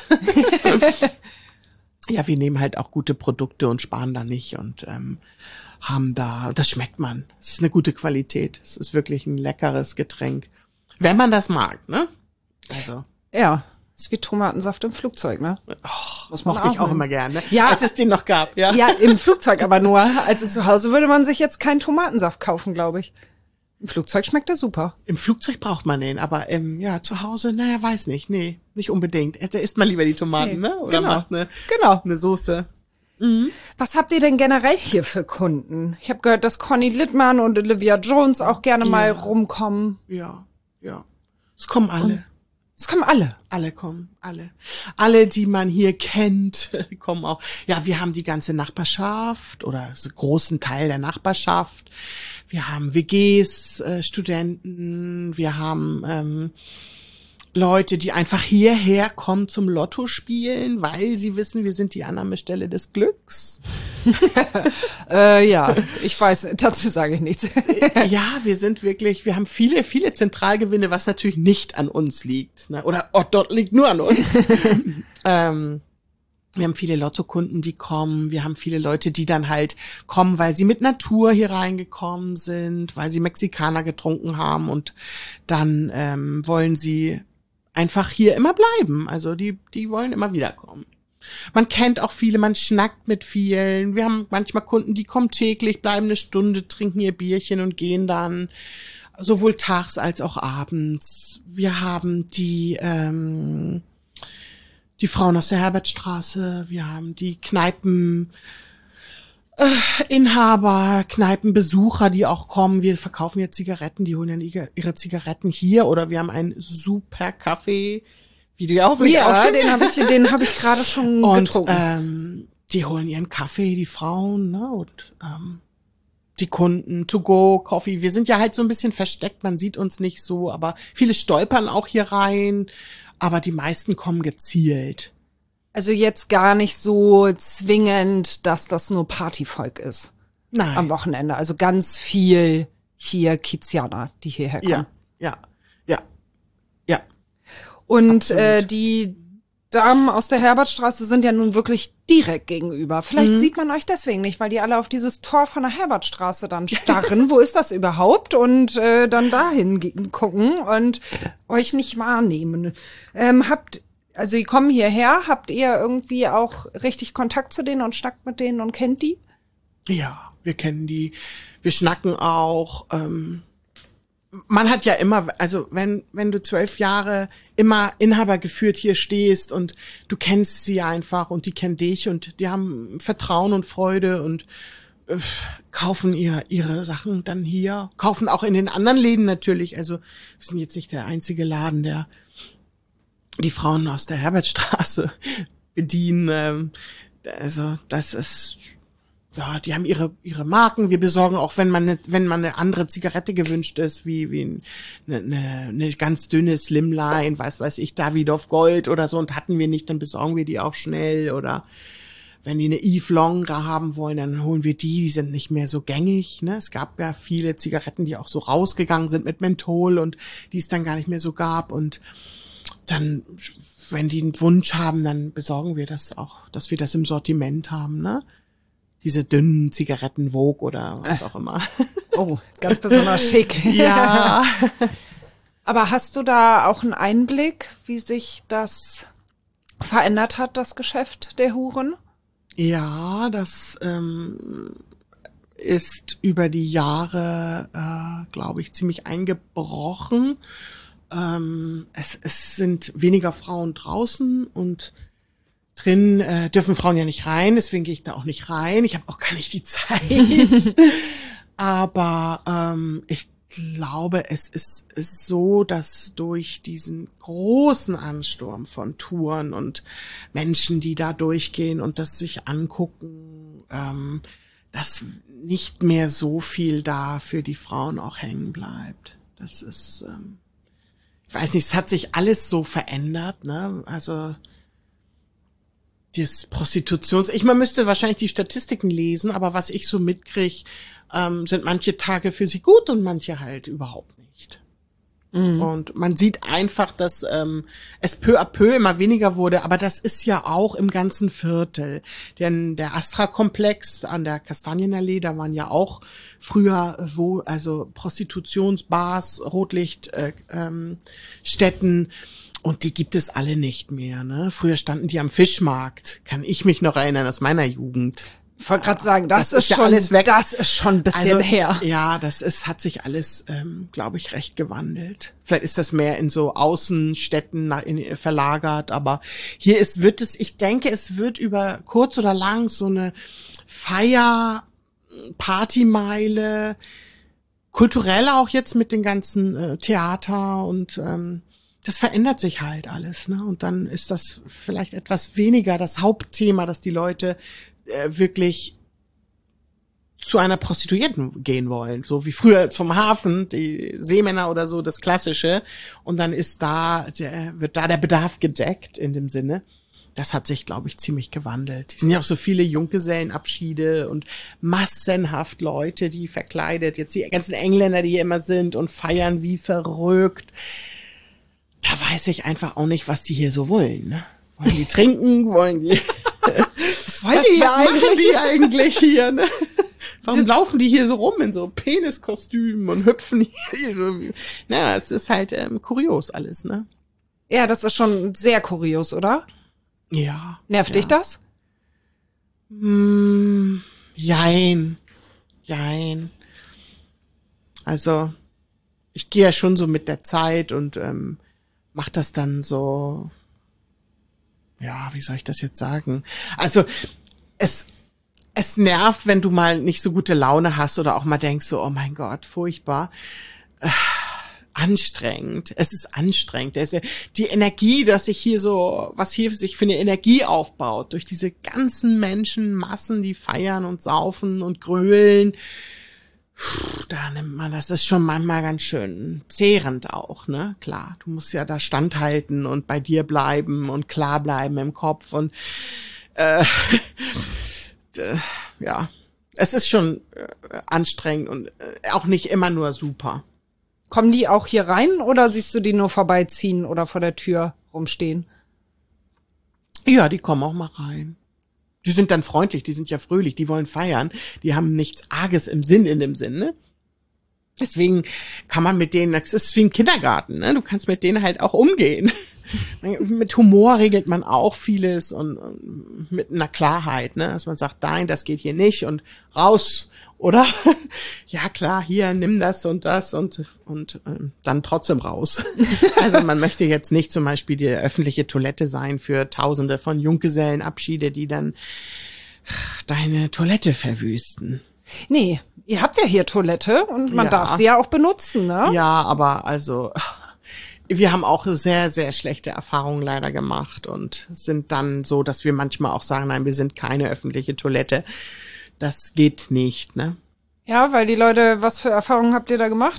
Ja, wir nehmen halt auch gute Produkte und sparen da nicht und haben da, das schmeckt man. Es ist eine gute Qualität. Es ist wirklich ein leckeres Getränk. Wenn man das mag, ne? Also. Ja, ist wie Tomatensaft im Flugzeug, ne? Das mochte ich auch immer gerne, ja, als es den noch gab, ja. Ja, im Flugzeug aber nur. Also zu Hause würde man sich jetzt keinen Tomatensaft kaufen, glaube ich. Im Flugzeug schmeckt er super. Im Flugzeug braucht man den, aber zu Hause, weiß nicht. Nee, nicht unbedingt. Da isst man lieber die Tomaten, ne? Oder macht eine Soße. Mhm. Was habt ihr denn generell hier für Kunden? Ich habe gehört, dass Conny Littmann und Olivia Jones auch gerne mal rumkommen. Ja. Es kommen alle. Es kommen alle. Alle kommen, alle. Alle, die man hier kennt, kommen auch. Ja, wir haben die ganze Nachbarschaft oder so einen großen Teil der Nachbarschaft. Wir haben WGs, Studenten, wir haben Leute, die einfach hierher kommen zum Lotto spielen, weil sie wissen, wir sind die Annahmestelle des Glücks. Ja, ich weiß, dazu sage ich nichts. Ja, wir haben viele, viele Zentralgewinne, was natürlich nicht an uns liegt. Ne? Oder dort liegt nur an uns. Wir haben viele Lottokunden, die kommen. Wir haben viele Leute, die dann halt kommen, weil sie mit Natur hier reingekommen sind, weil sie Mexikaner getrunken haben und dann wollen sie einfach hier immer bleiben. Also die wollen immer wiederkommen. Man kennt auch viele, man schnackt mit vielen. Wir haben manchmal Kunden, die kommen täglich, bleiben eine Stunde, trinken ihr Bierchen und gehen dann sowohl tags als auch abends. Wir haben die Frauen aus der Herbertstraße, wir haben die Kneipeninhaber, Kneipenbesucher, die auch kommen. Wir verkaufen ja Zigaretten, die holen dann ihre Zigaretten hier oder wir haben einen super Kaffee, wie du ja auch Ja, den habe ich gerade schon getrunken. Und die holen ihren Kaffee, die Frauen, ne? Und die Kunden, to go, Coffee. Wir sind ja halt so ein bisschen versteckt, man sieht uns nicht so, aber viele stolpern auch hier rein, aber die meisten kommen gezielt. Also jetzt gar nicht so zwingend, dass das nur Partyvolk ist. Nein. Am Wochenende. Also ganz viel hier Kizianer, die hierher kommen. Ja. Und Absolut. die Damen aus der Herbertstraße sind ja nun wirklich direkt gegenüber. Vielleicht sieht man euch deswegen nicht, weil die alle auf dieses Tor von der Herbertstraße dann starren. Wo ist das überhaupt? Und dann dahin gucken und euch nicht wahrnehmen. Also die kommen hierher, habt ihr irgendwie auch richtig Kontakt zu denen und schnackt mit denen und kennt die? Ja, wir kennen die. Wir schnacken auch. Man hat ja immer, also wenn du 12 Jahre immer Inhaber geführt hier stehst und du kennst sie einfach und die kennen dich und die haben Vertrauen und Freude und kaufen ihre Sachen dann hier, kaufen auch in den anderen Läden natürlich. Also wir sind jetzt nicht der einzige Laden, der die Frauen aus der Herbertstraße bedienen. Also das ist, ja, die haben ihre Marken. Wir besorgen auch, wenn man eine andere Zigarette gewünscht ist, wie eine ganz dünne Slimline, weiß ich, Davidoff Gold oder so, und hatten wir nicht, dann besorgen wir die auch schnell. Oder wenn die eine Yves Longres haben wollen, dann holen wir die sind nicht mehr so gängig. Ne? Es gab ja viele Zigaretten, die auch so rausgegangen sind mit Menthol und die es dann gar nicht mehr so gab. Und dann, wenn die einen Wunsch haben, dann besorgen wir das auch, dass wir das im Sortiment haben, ne? Diese dünnen Zigaretten Vogue oder was auch immer. Oh, ganz besonders schick. Ja. Aber hast du da auch einen Einblick, wie sich das verändert hat, das Geschäft der Huren? Ja, das ist über die Jahre, glaube ich, ziemlich eingebrochen. Es sind weniger Frauen draußen und drin dürfen Frauen ja nicht rein, deswegen gehe ich da auch nicht rein. Ich habe auch gar nicht die Zeit. Aber ich glaube, es ist so, dass durch diesen großen Ansturm von Touren und Menschen, die da durchgehen und das sich angucken, dass nicht mehr so viel da für die Frauen auch hängen bleibt. Das ist, ich weiß nicht, es hat sich alles so verändert, ne? Also das man müsste wahrscheinlich die Statistiken lesen, aber was ich so mitkriege, sind manche Tage für sie gut und manche halt überhaupt nicht. Mhm. Und man sieht einfach, dass es peu à peu immer weniger wurde, aber das ist ja auch im ganzen Viertel. Denn der Astra-Komplex an der Kastanienallee, da waren ja auch früher also Prostitutionsbars, Rotlichtstätten, und die gibt es alle nicht mehr, ne? Früher standen die am Fischmarkt, kann ich mich noch erinnern aus meiner Jugend. Ich wollte gerade sagen, das ist ja schon alles weg. Das ist schon ein bisschen her. Ja, hat sich alles, glaube ich, recht gewandelt. Vielleicht ist das mehr in so Außenstädten verlagert, aber hier ich denke, es wird über kurz oder lang so eine Partymeile, kulturell auch jetzt mit den ganzen Theater und das verändert sich halt alles, ne? Und dann ist das vielleicht etwas weniger das Hauptthema, dass die Leute wirklich zu einer Prostituierten gehen wollen, so wie früher vom Hafen, die Seemänner oder so, das Klassische. Und dann wird da der Bedarf gedeckt in dem Sinne. Das hat sich, glaube ich, ziemlich gewandelt. Es sind ja auch so viele Junggesellenabschiede und massenhaft Leute, die verkleidet, jetzt die ganzen Engländer, die hier immer sind und feiern wie verrückt. Da weiß ich einfach auch nicht, was die hier so wollen. Ne? Wollen die trinken? Wollen die... Was machen die eigentlich hier? Ne? Warum laufen die hier so rum in so Peniskostümen und hüpfen hier so? Na, es ist halt kurios alles, ne? Ja, das ist schon sehr kurios, oder? Ja. Nervt dich das? Jein. Also, ich gehe ja schon so mit der Zeit und mach das dann so, ja, wie soll ich das jetzt sagen? Also, es nervt, wenn du mal nicht so gute Laune hast oder auch mal denkst so, oh mein Gott, furchtbar. Anstrengend. Es ist anstrengend. Die Energie, was hier sich für eine Energie aufbaut, durch diese ganzen Massen, die feiern und saufen und grölen, da nimmt man, das ist schon manchmal ganz schön zehrend auch, ne? Klar, du musst ja da standhalten und bei dir bleiben und klar bleiben im Kopf und ja, es ist schon anstrengend und auch nicht immer nur super. Kommen die auch hier rein oder siehst du die nur vorbeiziehen oder vor der Tür rumstehen? Ja, die kommen auch mal rein. Die sind dann freundlich, die sind ja fröhlich, die wollen feiern, die haben nichts Arges in dem Sinn, ne? Deswegen kann man mit denen, das ist wie ein Kindergarten, ne? Du kannst mit denen halt auch umgehen. Mit Humor regelt man auch vieles und mit einer Klarheit, ne? Dass man sagt, nein, das geht hier nicht und raus, oder? Ja klar, hier, nimm das und dann trotzdem raus. Also man möchte jetzt nicht zum Beispiel die öffentliche Toilette sein für Tausende von Junggesellenabschiede, die dann deine Toilette verwüsten. Nee, ihr habt ja hier Toilette und man darf sie ja auch benutzen, ne? Ja, aber also wir haben auch sehr, sehr schlechte Erfahrungen leider gemacht und sind dann so, dass wir manchmal auch sagen, nein, wir sind keine öffentliche Toilette. Das geht nicht, ne? Ja, weil die Leute, was für Erfahrungen habt ihr da gemacht?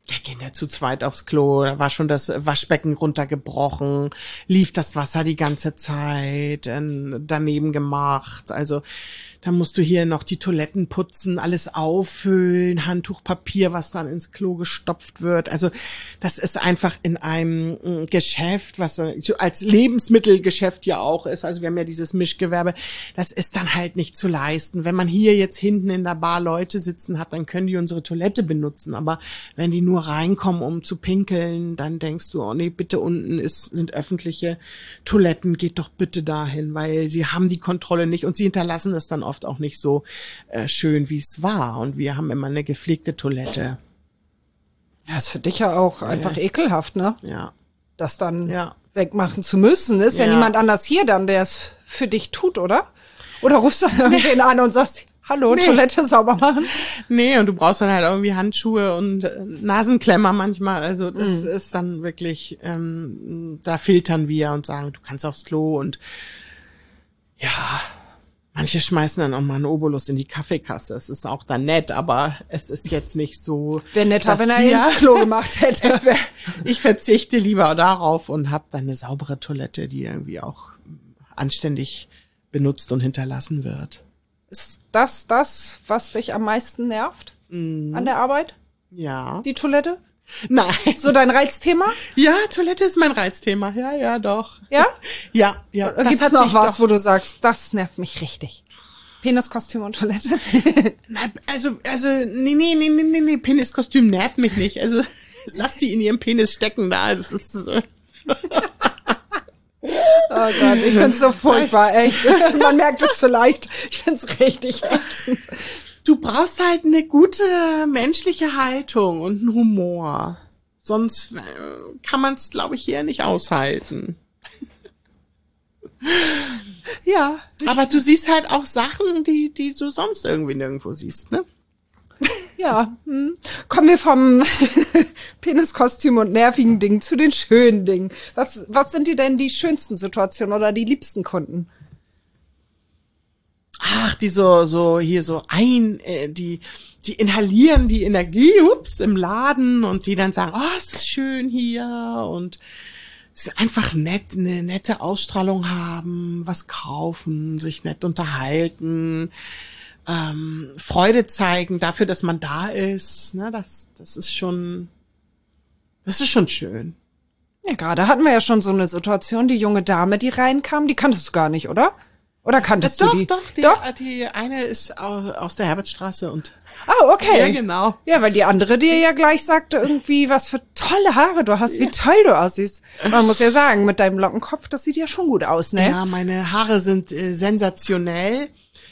Wir gehen ja zu zweit aufs Klo, da war schon das Waschbecken runtergebrochen, lief das Wasser die ganze Zeit, daneben gemacht, also da musst du hier noch die Toiletten putzen, alles auffüllen, Handtuch, Papier, was dann ins Klo gestopft wird. Also das ist einfach in einem Geschäft, was als Lebensmittelgeschäft ja auch ist. Also wir haben ja dieses Mischgewerbe. Das ist dann halt nicht zu leisten. Wenn man hier jetzt hinten in der Bar Leute sitzen hat, dann können die unsere Toilette benutzen. Aber wenn die nur reinkommen, um zu pinkeln, dann denkst du, oh nee, bitte unten sind öffentliche Toiletten, geht doch bitte dahin, weil sie haben die Kontrolle nicht und sie hinterlassen es dann oft auch nicht so schön, wie es war. Und wir haben immer eine gepflegte Toilette. Ja, ist für dich ja auch einfach ekelhaft, ne? Ja. Das dann wegmachen zu müssen. Ist ja niemand anders hier dann, der es für dich tut, oder? Oder rufst du irgendwen an und sagst, hallo, Toilette sauber machen? Nee, und du brauchst dann halt irgendwie Handschuhe und Nasenklemmer manchmal. Also das ist dann wirklich, da filtern wir und sagen, du kannst aufs Klo und ja, manche schmeißen dann auch mal einen Obolus in die Kaffeekasse. Es ist auch dann nett, aber es ist jetzt nicht so. Wäre netter, wenn er ins Klo gemacht hätte. Ich verzichte lieber darauf und habe dann eine saubere Toilette, die irgendwie auch anständig benutzt und hinterlassen wird. Ist das, was dich am meisten nervt an der Arbeit? Ja. Die Toilette? Nein. So dein Reizthema? Ja, Toilette ist mein Reizthema. Ja, doch. Ja? Ja. Gibt's noch was, wo du sagst, das nervt mich richtig? Peniskostüm und Toilette? Also, nee, Peniskostüm nervt mich nicht. Also, lass die in ihrem Penis stecken da. Das ist so. Oh Gott, ich find's so furchtbar, echt. Man merkt es vielleicht. Ich find's richtig ätzend. Du brauchst halt eine gute menschliche Haltung und einen Humor. Sonst kann man es, glaube ich, hier nicht aushalten. Ja. Aber du siehst halt auch Sachen, die du sonst irgendwie nirgendwo siehst, ne? Ja. Kommen wir vom Peniskostüm und nervigen Dingen zu den schönen Dingen. Was sind dir denn die schönsten Situationen oder die liebsten Kunden? Ach, die die inhalieren die Energie, im Laden und die dann sagen, oh, es ist schön hier und es ist einfach nett, eine nette Ausstrahlung haben, was kaufen, sich nett unterhalten, Freude zeigen dafür, dass man da ist, ne, das ist schon schön. Ja, gerade hatten wir ja schon so eine Situation, die junge Dame, die reinkam, die kanntest du gar nicht, oder? Oder kanntest du die? Doch, die eine ist aus der Herbertstraße und. Oh, okay. Ja, genau. Ja, weil die andere dir ja gleich sagte irgendwie, was für tolle Haare du hast, wie toll du aussiehst. Man muss ja sagen, mit deinem Lockenkopf, das sieht ja schon gut aus, ne? Ja, meine Haare sind sensationell.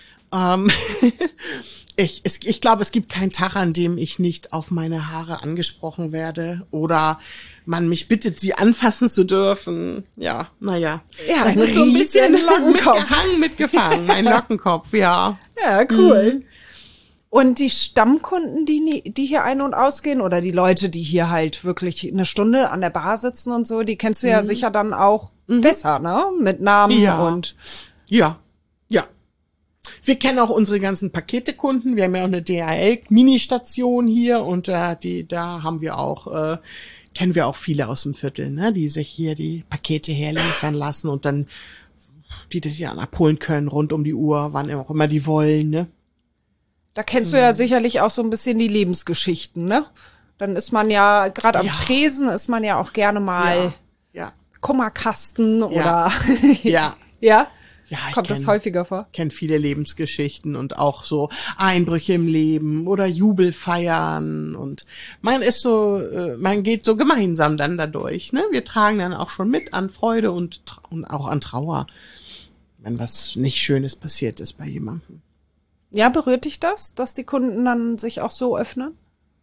Ich glaube, es gibt keinen Tag, an dem ich nicht auf meine Haare angesprochen werde oder man mich bittet, sie anfassen zu dürfen. Ja, naja. Ja, das ist so ein bisschen mitgefangen, mein Lockenkopf, ja. Ja, cool. Und die Stammkunden, die hier ein- und ausgehen oder die Leute, die hier halt wirklich eine Stunde an der Bar sitzen und so, die kennst du ja sicher dann auch besser, ne? Mit Namen und. Ja. Wir kennen auch unsere ganzen Paketekunden. Wir haben ja auch eine DHL-Mini-Station hier und da haben wir auch, kennen wir auch viele aus dem Viertel, ne, die sich hier die Pakete herliefern lassen und dann die dann abholen können rund um die Uhr, wann auch immer die wollen, ne. Da kennst du ja sicherlich auch so ein bisschen die Lebensgeschichten, ne? Dann ist man ja, gerade am Tresen ist man ja auch gerne mal Kummerkasten oder Ja. Ja, kommt das häufiger vor? Kennt viele Lebensgeschichten und auch so Einbrüche im Leben oder Jubelfeiern und man geht so gemeinsam dann dadurch, ne? Wir tragen dann auch schon mit an Freude und auch an Trauer, wenn was nicht Schönes passiert ist bei jemandem. Ja, berührt dich das, dass die Kunden dann sich auch so öffnen?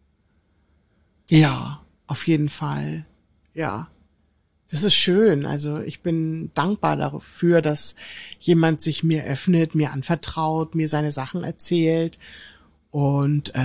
Ja, auf jeden Fall. Ja. Das ist schön. Also ich bin dankbar dafür, dass jemand sich mir öffnet, mir anvertraut, mir seine Sachen erzählt. Und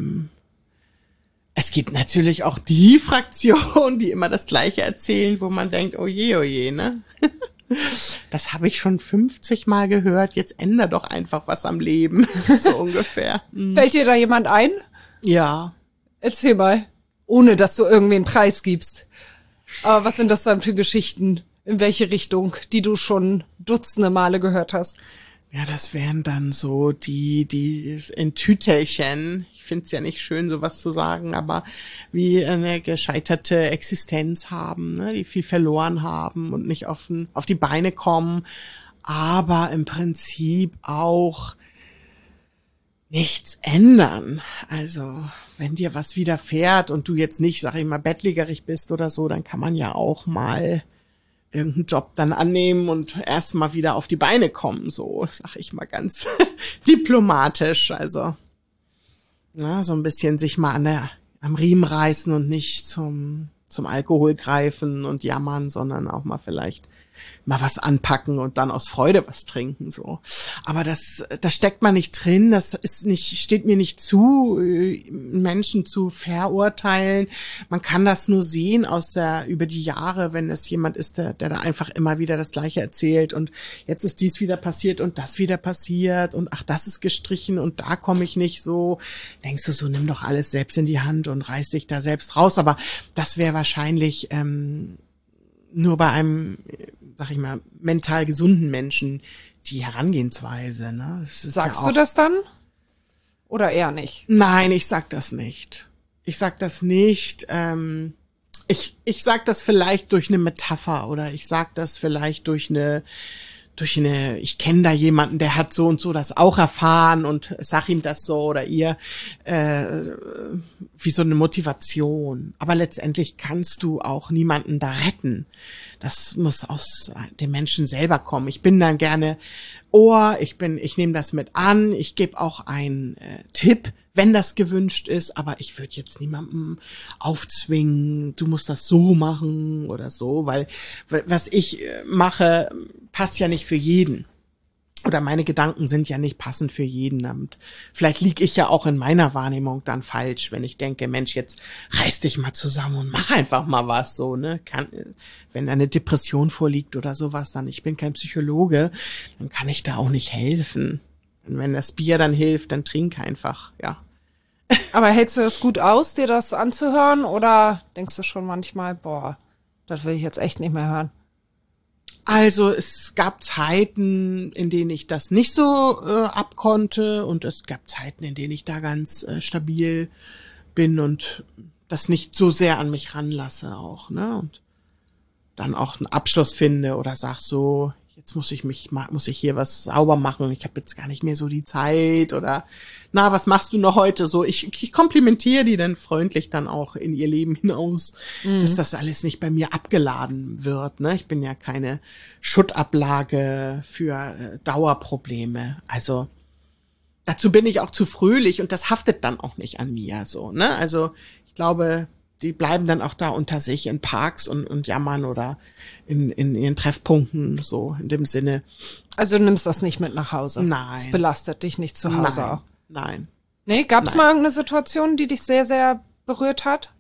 es gibt natürlich auch die Fraktion, die immer das Gleiche erzählen, wo man denkt, oh je, ne? Das habe ich schon 50 Mal gehört. Jetzt änder doch einfach was am Leben. So ungefähr. Fällt dir da jemand ein? Ja. Erzähl mal. ohne dass du irgendwen preisgibst. Aber was sind das dann für Geschichten? In welche Richtung, die du schon dutzende Male gehört hast? Ja, das wären dann so die in Tütelchen. Ich find's ja nicht schön, sowas zu sagen, aber wie eine gescheiterte Existenz haben, ne, die viel verloren haben und nicht auf die Beine kommen, aber im Prinzip auch nichts ändern. Also, wenn dir was widerfährt und du jetzt nicht, sag ich mal, bettlägerig bist oder so, dann kann man ja auch mal irgendeinen Job dann annehmen und erst mal wieder auf die Beine kommen, so, sag ich mal ganz diplomatisch. Also, ja, so ein bisschen sich mal am Riemen reißen und nicht zum Alkohol greifen und jammern, sondern auch mal vielleicht mal was anpacken und dann aus Freude was trinken, so. Aber das steckt man nicht drin, steht mir nicht zu, Menschen zu verurteilen. Man kann das nur sehen über die Jahre, wenn es jemand ist, der da einfach immer wieder das Gleiche erzählt und jetzt ist dies wieder passiert und das wieder passiert und ach, das ist gestrichen und da komme ich nicht so. Denkst du so, nimm doch alles selbst in die Hand und reiß dich da selbst raus. Aber das wäre wahrscheinlich nur bei einem, sag ich mal, mental gesunden Menschen die Herangehensweise. Ne? Sagst du das dann? Oder eher nicht? Nein, ich sag das nicht. Ich sag das nicht. Ich sag das vielleicht durch eine Metapher oder ich sag das vielleicht durch eine, ich kenne da jemanden, der hat so und so das auch erfahren und sag ihm das so oder ihr, wie so eine Motivation. Aber letztendlich kannst du auch niemanden da retten. Das muss aus dem Menschen selber kommen. Ich bin dann gerne Ohr, ich nehme das mit an, ich gebe auch einen Tipp, wenn das gewünscht ist, aber ich würde jetzt niemandem aufzwingen, du musst das so machen oder so, weil was ich mache, passt ja nicht für jeden. Oder meine Gedanken sind ja nicht passend für jeden. Und vielleicht liege ich ja auch in meiner Wahrnehmung dann falsch, wenn ich denke, Mensch, jetzt reiß dich mal zusammen und mach einfach mal was so, ne? Wenn eine Depression vorliegt oder sowas, dann, ich bin kein Psychologe, dann kann ich da auch nicht helfen. Und wenn das Bier dann hilft, dann trink einfach, ja. Aber hältst du das gut aus, dir das anzuhören? Oder denkst du schon manchmal, boah, das will ich jetzt echt nicht mehr hören? Also es gab Zeiten, in denen ich das nicht so abkonnte und es gab Zeiten, in denen ich da ganz stabil bin und das nicht so sehr an mich ranlasse auch, ne? Und dann auch einen Abschluss finde oder sag so, jetzt muss ich hier was sauber machen, ich habe jetzt gar nicht mehr so die Zeit oder na, was machst du noch heute so? Ich komplimentiere die dann freundlich dann auch in ihr Leben hinaus, dass das alles nicht bei mir abgeladen wird, ne? Ich bin ja keine Schuttablage für Dauerprobleme. Also dazu bin ich auch zu fröhlich und das haftet dann auch nicht an mir so, ne? Also ich glaube, die bleiben dann auch da unter sich in Parks und jammern oder in ihren Treffpunkten, so in dem Sinne. Also du nimmst das nicht mit nach Hause? Nein. Es belastet dich nicht zu Hause auch? Nein. Nee, gab's mal irgendeine Situation, die dich sehr, sehr berührt hat?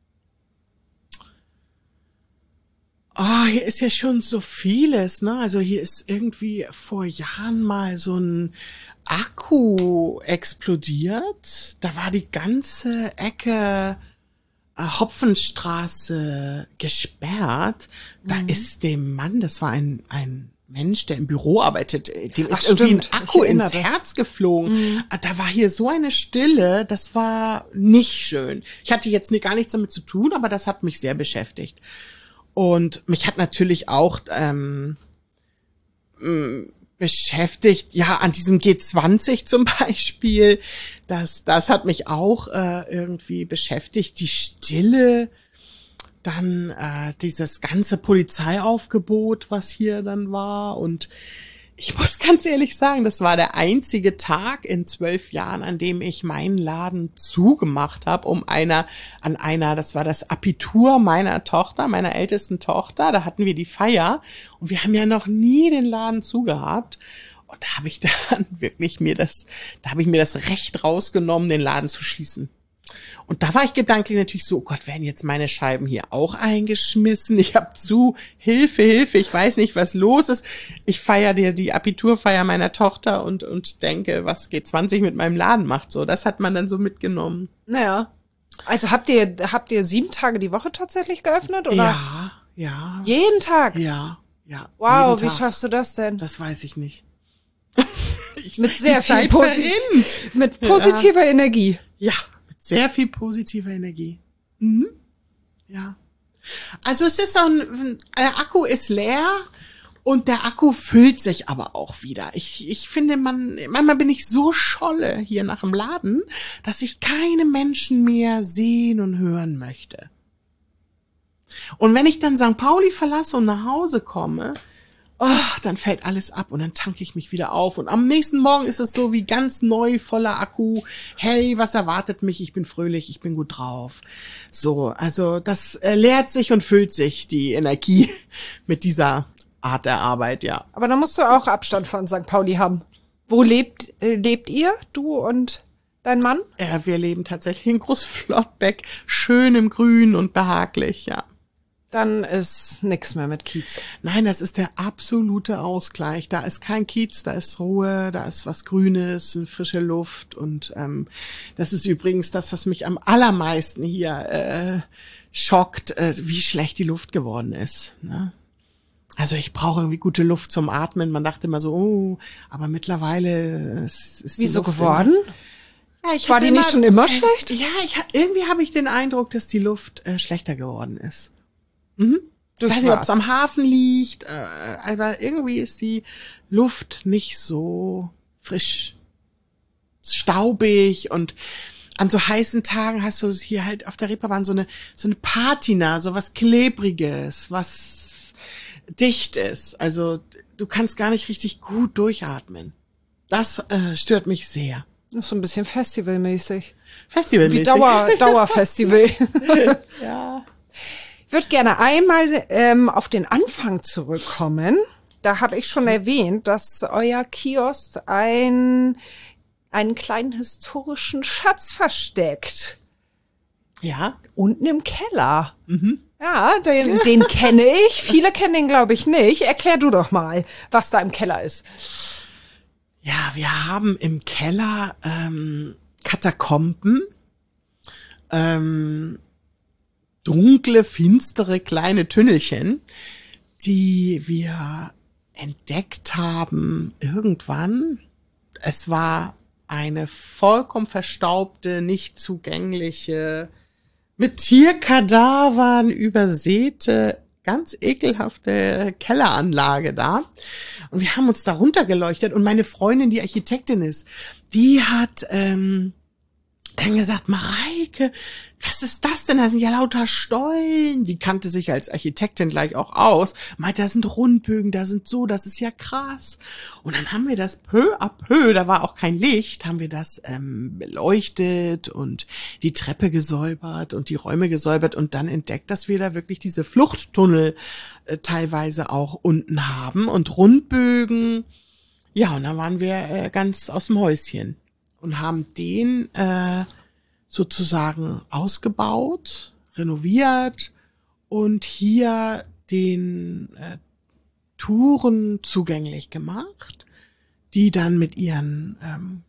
Hier ist ja schon so vieles, ne? Also hier ist irgendwie vor Jahren mal so ein Akku explodiert. Da war die ganze Ecke Hopfenstraße gesperrt. Da ist dem Mann, das war ein Mensch, der im Büro arbeitet, dem ist irgendwie ein Akku ins Herz geflogen. Da war hier so eine Stille, das war nicht schön. Ich hatte jetzt gar nichts damit zu tun, aber das hat mich sehr beschäftigt. Und mich hat natürlich auch beschäftigt, ja, an diesem G20 zum Beispiel, das hat mich auch irgendwie beschäftigt, die Stille, dann dieses ganze Polizeiaufgebot, was hier dann war und ich muss ganz ehrlich sagen, das war der einzige Tag in 12 Jahren, an dem ich meinen Laden zugemacht habe, das war das Abitur meiner Tochter, meiner ältesten Tochter, da hatten wir die Feier und wir haben ja noch nie den Laden zugehabt und da habe ich dann wirklich mir das Recht rausgenommen, den Laden zu schließen. Und da war ich gedanklich natürlich so, oh Gott, werden jetzt meine Scheiben hier auch eingeschmissen? Ich hab Hilfe, ich weiß nicht, was los ist. Ich feiere die Abiturfeier meiner Tochter und denke, was G20 mit meinem Laden macht. So, das hat man dann so mitgenommen. Naja. Also habt ihr 7 Tage die Woche tatsächlich geöffnet, oder? Ja. Jeden Tag? Ja. Wow, jeden wie Tag. schaffst du das denn? Das weiß ich nicht. Mit sehr viel Zeit verrinnt. mit positiver Energie. Ja, mit sehr viel positiver Energie. Ja. Also es ist so der Akku ist leer und der Akku füllt sich aber auch wieder. Ich finde, manchmal bin ich so scholle hier nach dem Laden, dass ich keine Menschen mehr sehen und hören möchte. Und wenn ich dann St. Pauli verlasse und nach Hause komme, dann fällt alles ab und dann tanke ich mich wieder auf. Und am nächsten Morgen ist es so wie ganz neu, voller Akku. Hey, was erwartet mich? Ich bin fröhlich, ich bin gut drauf. So, also das leert sich und füllt sich, die Energie mit dieser Art der Arbeit, ja. Aber da musst du auch Abstand von St. Pauli haben. Wo lebt ihr, du und dein Mann? Wir leben tatsächlich in Großflottbeck, schön im Grün und behaglich, ja. Dann ist nix mehr mit Kiez. Nein, das ist der absolute Ausgleich. Da ist kein Kiez, da ist Ruhe, da ist was Grünes, eine frische Luft und das ist übrigens das, was mich am allermeisten hier schockt, wie schlecht die Luft geworden ist. Ne? Also ich brauche irgendwie gute Luft zum Atmen. Man dachte immer so, aber mittlerweile ist die Wieso Luft geworden? Ja, War die nicht schon immer schlecht? Ja, irgendwie habe ich den Eindruck, dass die Luft schlechter geworden ist. Ich weiß nicht, ob es am Hafen liegt, aber irgendwie ist die Luft nicht so frisch, staubig und an so heißen Tagen hast du hier halt auf der Reeperbahn so eine Patina, so was Klebriges, was dicht ist. Also du kannst gar nicht richtig gut durchatmen. Das stört mich sehr. Das ist so ein bisschen festivalmäßig. Festivalmäßig. Wie Dauerfestival. Ja. Ich würde gerne einmal auf den Anfang zurückkommen. Da habe ich schon erwähnt, dass euer Kiosk einen kleinen historischen Schatz versteckt. Ja. Unten im Keller. Ja, den kenne ich. Viele kennen den, glaube ich, nicht. Erklär du doch mal, was da im Keller ist. Ja, wir haben im Keller Katakomben, dunkle, finstere kleine Tünnelchen, die wir entdeckt haben irgendwann. Es war eine vollkommen verstaubte, nicht zugängliche, mit Tierkadavern übersäte, ganz ekelhafte Kelleranlage da. Und wir haben uns da runtergeleuchtet und meine Freundin, die Architektin ist, die hat dann gesagt, Mareike, was ist das denn? Da sind ja lauter Stollen. Die kannte sich als Architektin gleich auch aus. Meinte, da sind Rundbögen, da sind so, das ist ja krass. Und dann haben wir das peu à peu, da war auch kein Licht, haben wir das beleuchtet und die Treppe gesäubert und die Räume gesäubert und dann entdeckt, dass wir da wirklich diese Fluchttunnel teilweise auch unten haben und Rundbögen. Ja, und dann waren wir ganz aus dem Häuschen und haben den sozusagen ausgebaut, renoviert und hier den Touren zugänglich gemacht, die dann mit ihren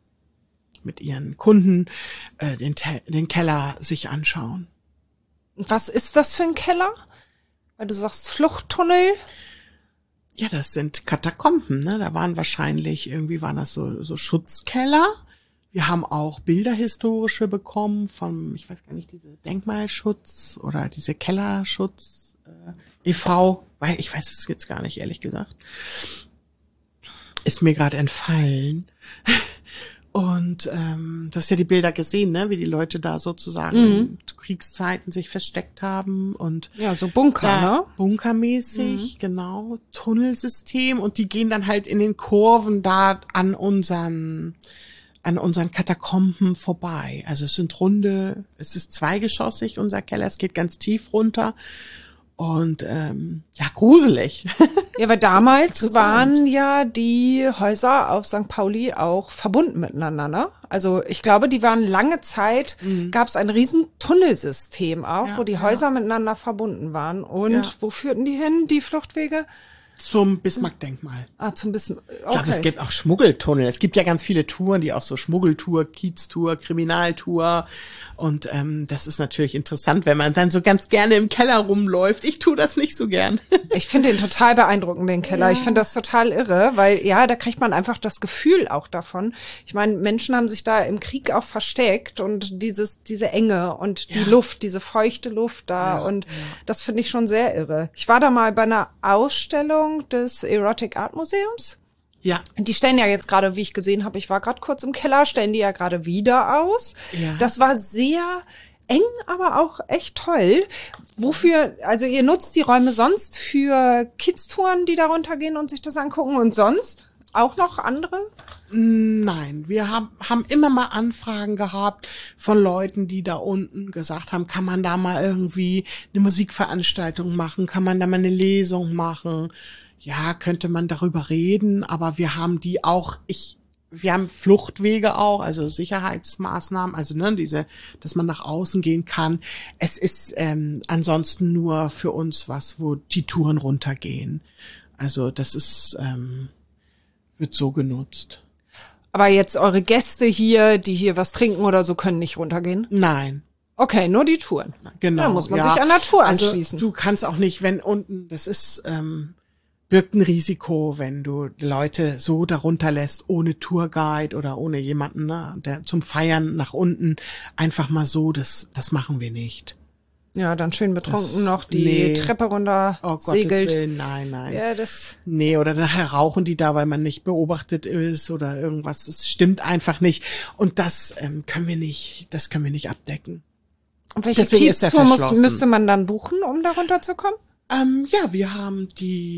Kunden den Keller sich anschauen. Was ist das für ein Keller? Weil du sagst Fluchttunnel. Ja, das sind Katakomben, ne? Da waren wahrscheinlich, irgendwie waren das so Schutzkeller. Wir haben auch Bilder historische bekommen vom, ich weiß gar nicht, diese Denkmalschutz oder diese Kellerschutz e.V., weil ich weiß es jetzt gar nicht, ehrlich gesagt. Ist mir gerade entfallen. Und du hast ja die Bilder gesehen, ne, wie die Leute da sozusagen zu Kriegszeiten sich versteckt haben und ja, so Bunker, ne? Bunkermäßig, genau, Tunnelsystem und die gehen dann halt in den Kurven da an unseren Katakomben vorbei. Also es ist zweigeschossig, unser Keller, es geht ganz tief runter und ja, gruselig. Ja, weil damals waren ja die Häuser auf St. Pauli auch verbunden miteinander, ne? Also ich glaube, die waren lange Zeit, gab es ein riesen Tunnelsystem auch, Ja, wo die ja. Häuser miteinander verbunden waren. Und Ja. wo führten die hin, die Fluchtwege? Zum Bismarck-Denkmal. Zum bisschen. Okay. Ich glaube, es gibt auch Schmuggeltunnel. Es gibt ja ganz viele Touren, die auch so Schmuggeltour, Kieztour, Kriminaltour. Und das ist natürlich interessant, wenn man dann so ganz gerne im Keller rumläuft. Ich tue das nicht so gern. Ich finde den total beeindruckend, den Keller. Ich finde das total irre, weil da kriegt man einfach das Gefühl auch davon. Ich meine, Menschen haben sich da im Krieg auch versteckt und diese Enge und die Luft, diese feuchte Luft da und das finde ich schon sehr irre. Ich war da mal bei einer Ausstellung des Erotic Art Museums. Ja. Die stellen ja jetzt gerade, wie ich gesehen habe, ich war gerade kurz im Keller, stellen die ja gerade wieder aus. Ja. Das war sehr eng, aber auch echt toll. Wofür, also ihr nutzt die Räume sonst für Kids-Touren, die da runtergehen und sich das angucken und sonst auch noch andere? Nein, wir haben immer mal Anfragen gehabt von Leuten, die da unten gesagt haben, kann man da mal irgendwie eine Musikveranstaltung machen, kann man da mal eine Lesung machen? Ja, könnte man darüber reden, aber wir haben die auch, wir haben Fluchtwege auch, also Sicherheitsmaßnahmen, also dass man nach außen gehen kann. Es ist ansonsten nur für uns was, wo die Touren runtergehen. Also das ist wird so genutzt. Aber jetzt eure Gäste hier, die hier was trinken oder so, können nicht runtergehen? Nein. Okay, nur die Touren. Genau. Da muss man sich an der Tour anschließen. Also du kannst auch nicht, wenn unten, das ist birgt ein Risiko, wenn du Leute so darunter lässt, ohne Tourguide oder ohne jemanden, der zum Feiern nach unten, einfach mal so, das machen wir nicht. Ja, dann schön betrunken noch die Treppe runter segelt. Gottes Willen, nein. Ja, oder nachher rauchen die da, weil man nicht beobachtet ist oder irgendwas. Das stimmt einfach nicht. Und das können wir nicht abdecken. Und welche Deswegen ist der Kieztour verschlossen. müsste man dann buchen, um da runterzukommen? Ja, wir haben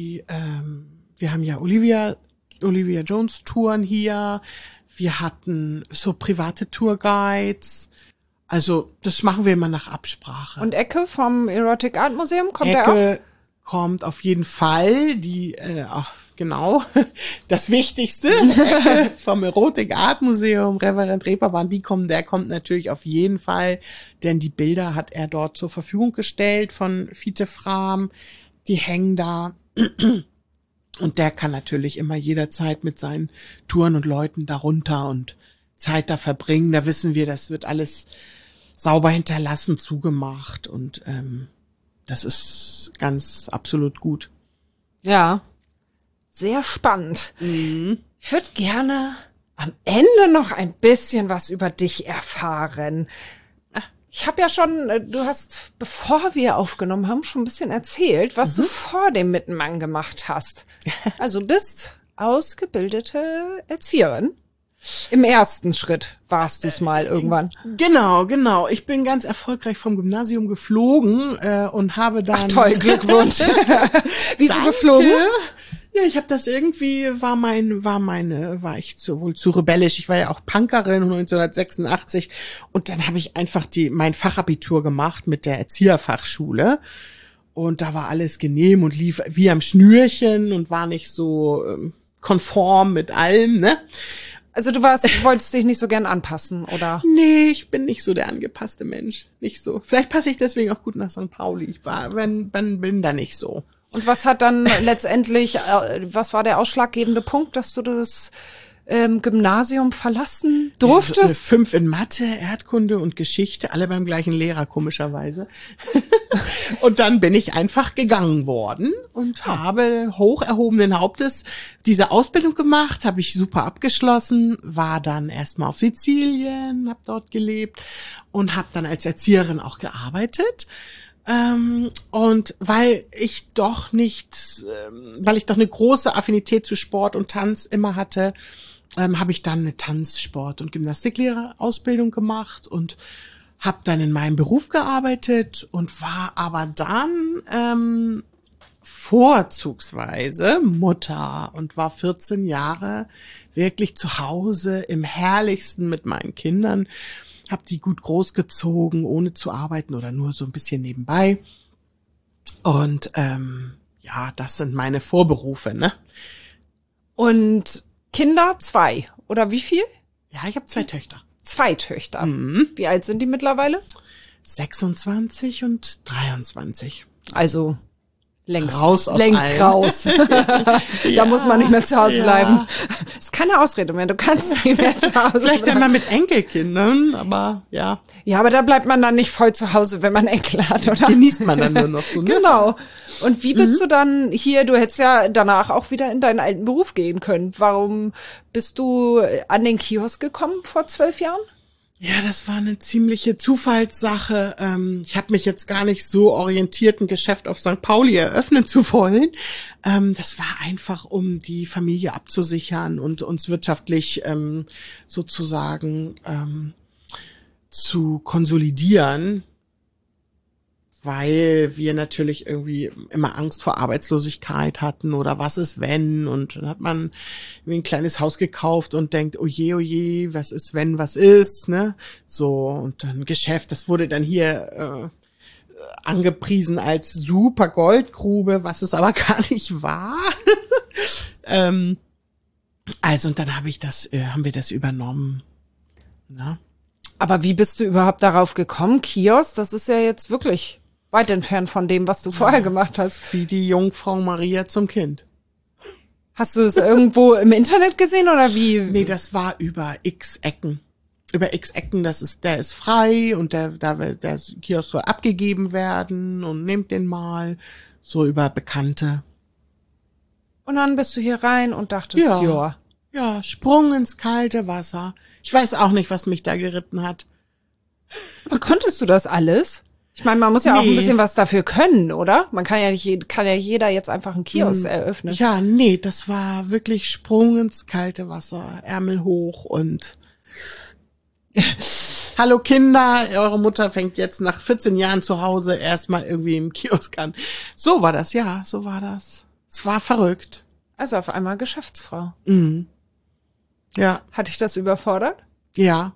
ja Olivia Jones Touren hier. Wir hatten so private Tourguides. Also, das machen wir immer nach Absprache. Und Ecke vom Erotic Art Museum, kommt der auch? Ecke kommt auf jeden Fall, genau, das Wichtigste vom Erotic Art Museum, Reverend Reeperbahn, der kommt natürlich auf jeden Fall, denn die Bilder hat er dort zur Verfügung gestellt von Fiete Frahm, die hängen da und der kann natürlich immer jederzeit mit seinen Touren und Leuten darunter und Zeit da verbringen, da wissen wir, das wird alles sauber hinterlassen, zugemacht und das ist ganz absolut gut. Ja, sehr spannend. Ich würde gerne am Ende noch ein bisschen was über dich erfahren. Ich habe ja schon, du hast, bevor wir aufgenommen haben, schon ein bisschen erzählt, was du vor dem Mittenmann gemacht hast. Also bist ausgebildete Erzieherin. Im ersten Schritt warst du es mal irgendwann. Genau. Ich bin ganz erfolgreich vom Gymnasium geflogen und habe dann... Ach toll, Glückwunsch. Wieso geflogen? Ja, ich habe das irgendwie, war ich wohl zu rebellisch. Ich war ja auch Punkerin 1986 und dann habe ich einfach mein Fachabitur gemacht mit der Erzieherfachschule und da war alles genehm und lief wie am Schnürchen und war nicht so konform mit allem, ne? Also du wolltest dich nicht so gern anpassen, oder? Nee, ich bin nicht so der angepasste Mensch. Nicht so. Vielleicht passe ich deswegen auch gut nach St. Pauli. Bin da nicht so. Und was hat dann letztendlich, was war der ausschlaggebende Punkt, dass du das Gymnasium verlassen durftest? Eine 5 in Mathe, Erdkunde und Geschichte, alle beim gleichen Lehrer, komischerweise. Und dann bin ich einfach gegangen worden und habe hoch erhobenen Hauptes diese Ausbildung gemacht, habe ich super abgeschlossen, war dann erstmal auf Sizilien, habe dort gelebt und habe dann als Erzieherin auch gearbeitet. Und weil ich doch eine große Affinität zu Sport und Tanz immer hatte, habe ich dann eine Tanzsport- und Gymnastiklehrerausbildung gemacht und habe dann in meinem Beruf gearbeitet und war aber dann vorzugsweise Mutter und war 14 Jahre wirklich zu Hause im Herrlichsten mit meinen Kindern, habe die gut großgezogen, ohne zu arbeiten oder nur so ein bisschen nebenbei. Und das sind meine Vorberufe, ne? Und Kinder 2 oder wie viel? Ja, ich habe 2 Töchter. 2 Töchter. Wie alt sind die mittlerweile? 26 und 23. Also raus aus längst allem. raus. Da muss man nicht mehr zu Hause ja. bleiben. Ist keine Ausrede mehr. Du kannst nicht mehr zu Hause Vielleicht bleiben. einmal mit Enkelkindern, aber ja, Ja, aber da bleibt man dann nicht voll zu Hause, wenn man Enkel hat, oder? genießt man dann nur noch so. Ne? Genau. Und wie bist du dann hier? Du hättest ja danach auch wieder in deinen alten Beruf gehen können. Warum bist du an den Kiosk gekommen vor 12 Jahren? Ja, das war eine ziemliche Zufallssache. Ich habe mich jetzt gar nicht so orientiert, ein Geschäft auf St. Pauli eröffnen zu wollen. Das war einfach, um die Familie abzusichern und uns wirtschaftlich sozusagen zu konsolidieren, weil wir natürlich irgendwie immer Angst vor Arbeitslosigkeit hatten oder was ist wenn, und dann hat man irgendwie ein kleines Haus gekauft und denkt, oh je, was ist wenn, was ist, ne? So, und dann Geschäft, das wurde dann hier angepriesen als super Goldgrube, was es aber gar nicht war. Also, und dann haben wir das übernommen, ne? Aber wie bist du überhaupt darauf gekommen? Kiosk, das ist ja jetzt wirklich weit entfernt von dem, was du vorher gemacht hast. Wie die Jungfrau Maria zum Kind. Hast du es irgendwo im Internet gesehen oder wie? Nee, das war über X-Ecken. Über X-Ecken, der ist frei und der Kiosk soll abgegeben werden und nehmt den mal. So über Bekannte. Und dann bist du hier rein und dachtest, ja. Ja, Sprung ins kalte Wasser. Ich weiß auch nicht, was mich da geritten hat. Aber konntest du das alles? Ich meine, man muss ja auch ein bisschen was dafür können, oder? Man kann ja nicht, kann ja jeder jetzt einfach einen Kiosk eröffnen. Ja, nee, das war wirklich Sprung ins kalte Wasser, Ärmel hoch und hallo Kinder, eure Mutter fängt jetzt nach 14 Jahren zu Hause erstmal irgendwie im Kiosk an. So war das, ja, so war das. Es war verrückt. Also auf einmal Geschäftsfrau. Mhm. Ja. Hat dich das überfordert? Ja.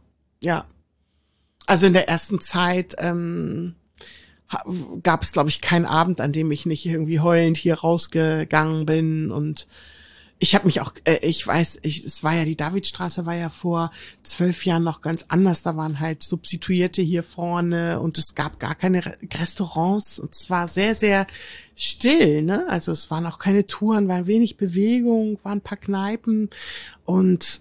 Also in der ersten Zeit gab es, glaube ich, keinen Abend, an dem ich nicht irgendwie heulend hier rausgegangen bin. Und ich habe mich auch, es war ja, die Davidstraße war ja vor 12 Jahren noch ganz anders. Da waren halt Substituierte hier vorne und es gab gar keine Restaurants. Und es war sehr, sehr still, ne? Also es waren auch keine Touren, war wenig Bewegung, waren ein paar Kneipen und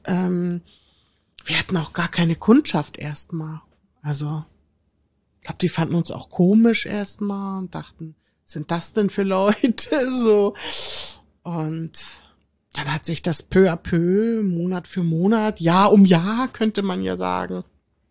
wir hatten auch gar keine Kundschaft erstmal. Also ich glaube, die fanden uns auch komisch erstmal und dachten, was sind das denn für Leute? So. Und dann hat sich das peu à peu, Monat für Monat, Jahr um Jahr, könnte man ja sagen,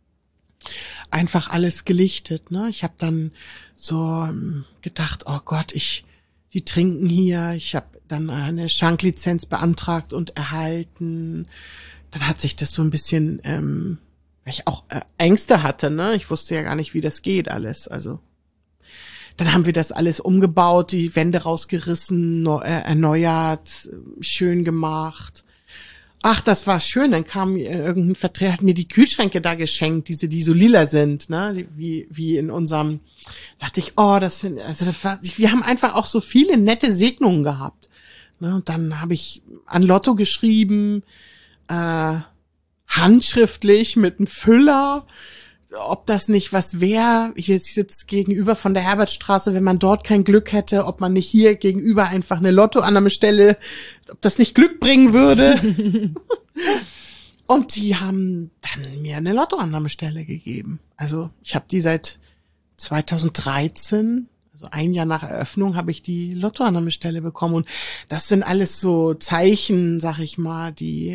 einfach alles gelichtet, ne? Ich habe dann so gedacht, oh Gott, die trinken hier. Ich habe dann eine Schanklizenz beantragt und erhalten. Dann hat sich das so ein bisschen, weil ich auch Ängste hatte, ne? Ich wusste ja gar nicht, wie das geht alles. Also dann haben wir das alles umgebaut, die Wände rausgerissen, erneuert, schön gemacht. Ach, das war schön. Dann kam irgendein Vertreter, hat mir die Kühlschränke da geschenkt, die so lila sind, ne? Wie in unserem. Da dachte ich, oh, wir haben einfach auch so viele nette Segnungen gehabt. Ne? Und dann habe ich an Lotto geschrieben, handschriftlich mit einem Füller, ob das nicht was wäre. Hier sitzt gegenüber von der Herbertstraße, wenn man dort kein Glück hätte, ob man nicht hier gegenüber einfach eine Lottoannahmestelle, ob das nicht Glück bringen würde. Und die haben dann mir eine Lottoannahmestelle gegeben. Also ich habe die seit 2013, also ein Jahr nach Eröffnung, habe ich die Lottoannahmestelle bekommen. Und das sind alles so Zeichen, sag ich mal, die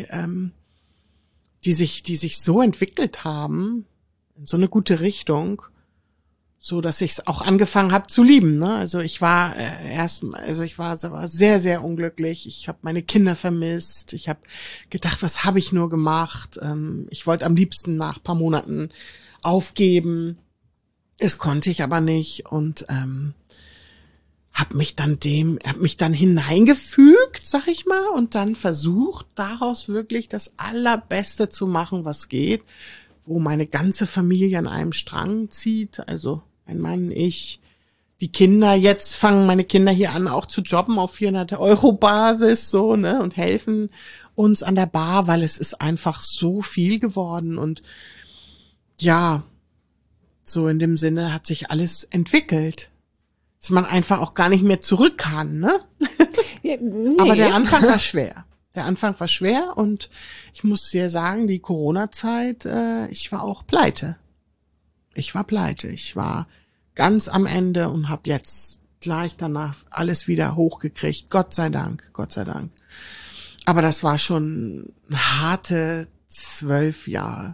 sich so entwickelt haben, in so eine gute Richtung, so dass ich es auch angefangen habe zu lieben, ne? Also ich war war sehr, sehr unglücklich. Ich habe meine Kinder vermisst. Ich habe gedacht, was habe ich nur gemacht? Ich wollte am liebsten nach ein paar Monaten aufgeben. Es konnte ich aber nicht und hab mich dann hineingefügt, sag ich mal, und dann versucht, daraus wirklich das Allerbeste zu machen, was geht, wo meine ganze Familie an einem Strang zieht, also mein Mann, ich, die Kinder. Jetzt fangen meine Kinder hier an, auch zu jobben auf 400-Euro-Basis, so, ne, und helfen uns an der Bar, weil es ist einfach so viel geworden und ja, so in dem Sinne hat sich alles entwickelt. dass man einfach auch gar nicht mehr zurück kann, ne? Ja, nee. Aber der Anfang war schwer. Der Anfang war schwer und ich muss dir sagen, die Corona-Zeit, ich war auch pleite. Ich war ganz am Ende und habe jetzt gleich danach alles wieder hochgekriegt. Gott sei Dank, Gott sei Dank. Aber das war schon harte 12 Jahre.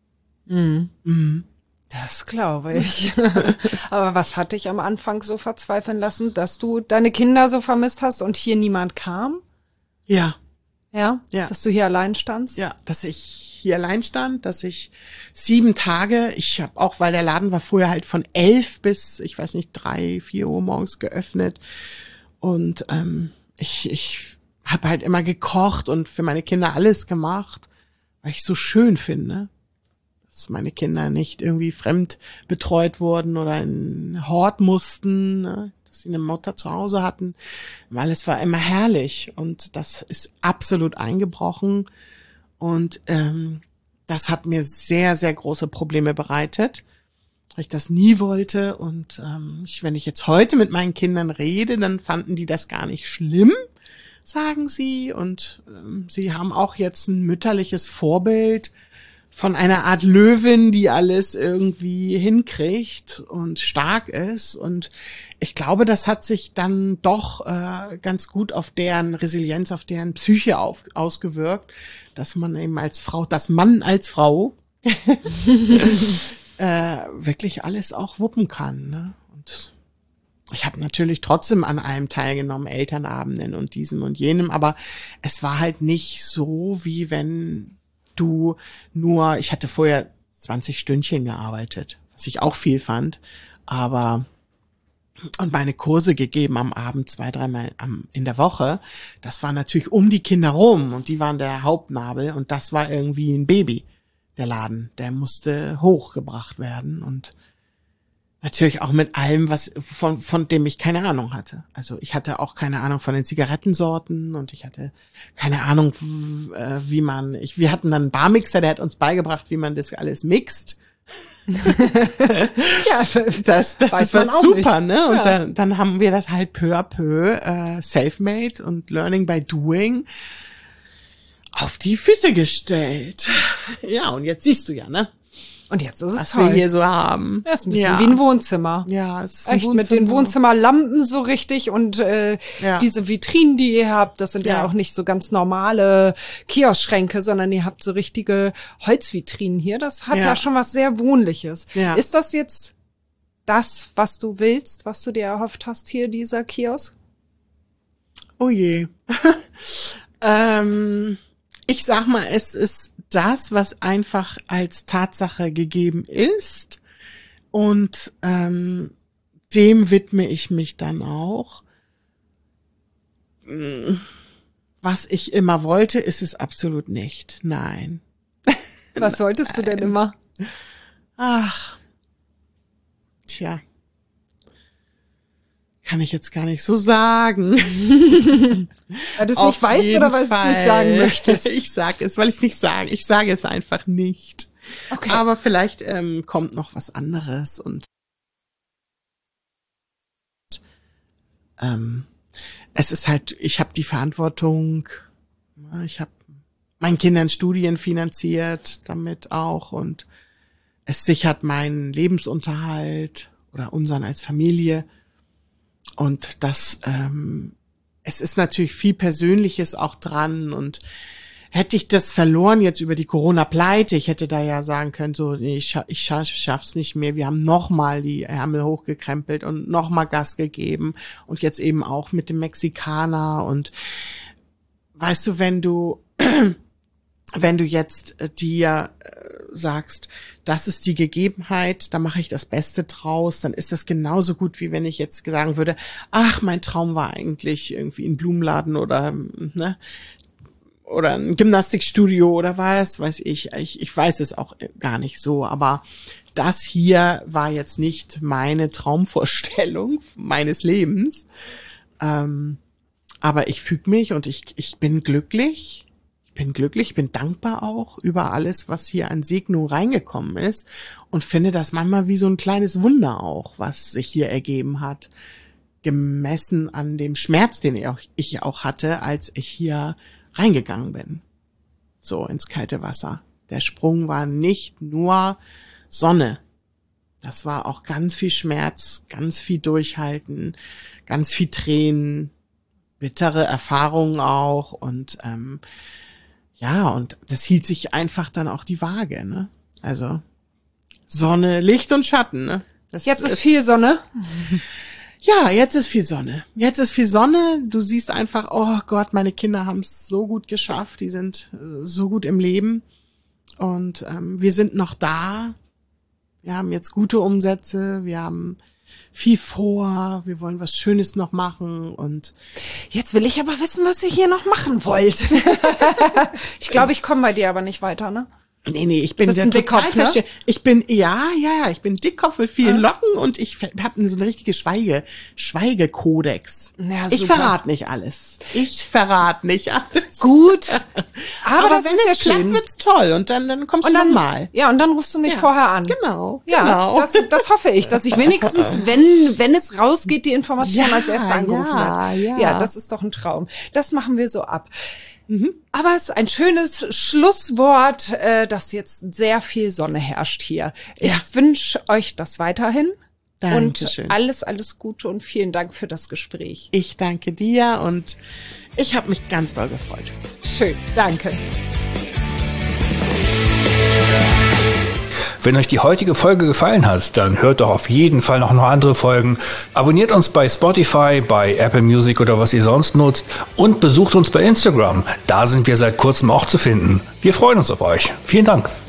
Das glaube ich. Aber was hat dich am Anfang so verzweifeln lassen, dass du deine Kinder so vermisst hast und hier niemand kam? Ja. Ja? Ja. Dass du hier allein standst? Ja, dass ich hier allein stand, dass ich 7 Tage, ich habe auch, weil der Laden war vorher halt von 11 bis, ich weiß nicht, 3, 4 Uhr morgens geöffnet und ich habe halt immer gekocht und für meine Kinder alles gemacht, weil ich so schön finde, dass meine Kinder nicht irgendwie fremd betreut wurden oder in Hort mussten, ne? Dass sie eine Mutter zu Hause hatten, weil es war immer herrlich und das ist absolut eingebrochen und das hat mir sehr, sehr große Probleme bereitet, weil ich das nie wollte und wenn ich jetzt heute mit meinen Kindern rede, dann fanden die das gar nicht schlimm, sagen sie und sie haben auch jetzt ein mütterliches Vorbild von einer Art Löwin, die alles irgendwie hinkriegt und stark ist. Und ich glaube, das hat sich dann doch ganz gut auf deren Resilienz, auf deren Psyche ausgewirkt, dass man eben dass man als Frau wirklich alles auch wuppen kann. Ne? Und ich habe natürlich trotzdem an allem teilgenommen, Elternabenden und diesem und jenem, aber es war halt nicht so, wie wenn ich hatte vorher 20 Stündchen gearbeitet, was ich auch viel fand, und meine Kurse gegeben am Abend 2-3 Mal in der Woche. Das war natürlich um die Kinder rum und die waren der Hauptnabel und das war irgendwie ein Baby, der Laden. Der musste hochgebracht werden und natürlich auch mit allem, was von dem ich keine Ahnung hatte. Also ich hatte auch keine Ahnung von den Zigarettensorten und ich hatte keine Ahnung, wir hatten dann einen Barmixer, der hat uns beigebracht, wie man das alles mixt. Ja, das ist was super, nicht. ne? Und Ja. dann haben wir das halt peu à peu self-made und learning by doing auf die Füße gestellt. Ja, und jetzt siehst du ja, ne? Und jetzt ist es Was toll. wir hier so haben. Das ist ein bisschen wie ein Wohnzimmer. Ja, es ist ein Echt mit den Wohnzimmerlampen so richtig und Ja. diese Vitrinen, die ihr habt, das sind ja Ja. auch nicht so ganz normale Kioskschränke, sondern ihr habt so richtige Holzvitrinen hier. Das hat Ja. ja schon was sehr Wohnliches. Ja. Ist das jetzt das, was du willst, was du dir erhofft hast hier, dieser Kiosk? Oh je. Ich sag mal, es ist das, was einfach als Tatsache gegeben ist. Und dem widme ich mich dann auch. Was ich immer wollte, ist es absolut nicht. Nein. Was wolltest du denn immer? Ach. Tja. Kann ich jetzt gar nicht so sagen. Weil du es nicht weißt oder weil du es nicht sagen möchtest? Ich sage es, weil ich es nicht sage. Ich sage es einfach nicht. Okay. Aber vielleicht kommt noch was anderes und es ist halt, ich habe die Verantwortung, ich habe meinen Kindern Studien finanziert damit auch und es sichert meinen Lebensunterhalt oder unseren als Familie und das, es ist natürlich viel Persönliches auch dran und hätte ich das verloren jetzt über die Corona-Pleite, ich hätte da ja sagen können, so, nee, ich schaff's nicht mehr, wir haben nochmal die Ärmel hochgekrempelt und nochmal Gas gegeben und jetzt eben auch mit dem Mexikaner und weißt du, wenn du jetzt dir sagst, das ist die Gegebenheit, da mache ich das Beste draus, dann ist das genauso gut, wie wenn ich jetzt sagen würde, ach, mein Traum war eigentlich irgendwie ein Blumenladen oder ne, oder ein Gymnastikstudio oder was, weiß ich. Ich weiß es auch gar nicht so, aber das hier war jetzt nicht meine Traumvorstellung meines Lebens. Aber ich füge mich und ich bin glücklich. Ich bin dankbar auch über alles, was hier an Segnung reingekommen ist und finde das manchmal wie so ein kleines Wunder auch, was sich hier ergeben hat. gemessen an dem Schmerz, den ich auch hatte, als ich hier reingegangen bin. So ins kalte Wasser. Der Sprung war nicht nur Sonne. Das war auch ganz viel Schmerz, ganz viel Durchhalten, ganz viel Tränen, bittere Erfahrungen auch und und das hielt sich einfach dann auch die Waage, ne? Also Sonne, Licht und Schatten, ne? Jetzt ist viel Sonne. Ja, jetzt ist viel Sonne. Jetzt ist viel Sonne. Du siehst einfach, oh Gott, meine Kinder haben es so gut geschafft. Die sind so gut im Leben. Und wir sind noch da. Wir haben jetzt gute Umsätze. Wir haben viel vor. Wir wollen was Schönes noch machen. Und jetzt will ich aber wissen, was ihr hier noch machen wollt. Ich glaube, ich komme bei dir aber nicht weiter, ne? Nee, ich bin der Dickkopf, ne? Ich bin, ich bin Dickkopf mit vielen Locken und ich habe so eine richtige Schweigekodex. Ja, ich verrate nicht alles. Gut. Aber wenn es klappt, wird's toll und dann kommst du nochmal. Ja, und dann rufst du mich vorher an. Genau. Das hoffe ich, dass ich wenigstens, wenn es rausgeht, die Information als erste angerufen habe. Ja, das ist doch ein Traum. Das machen wir so ab. Aber es ist ein schönes Schlusswort, dass jetzt sehr viel Sonne herrscht hier. Ich wünsche euch das weiterhin. Dankeschön. Und alles Gute und vielen Dank für das Gespräch. Ich danke dir und ich habe mich ganz doll gefreut. Schön, danke. Wenn euch die heutige Folge gefallen hat, dann hört doch auf jeden Fall noch andere Folgen. Abonniert uns bei Spotify, bei Apple Music oder was ihr sonst nutzt und besucht uns bei Instagram. Da sind wir seit kurzem auch zu finden. Wir freuen uns auf euch. Vielen Dank.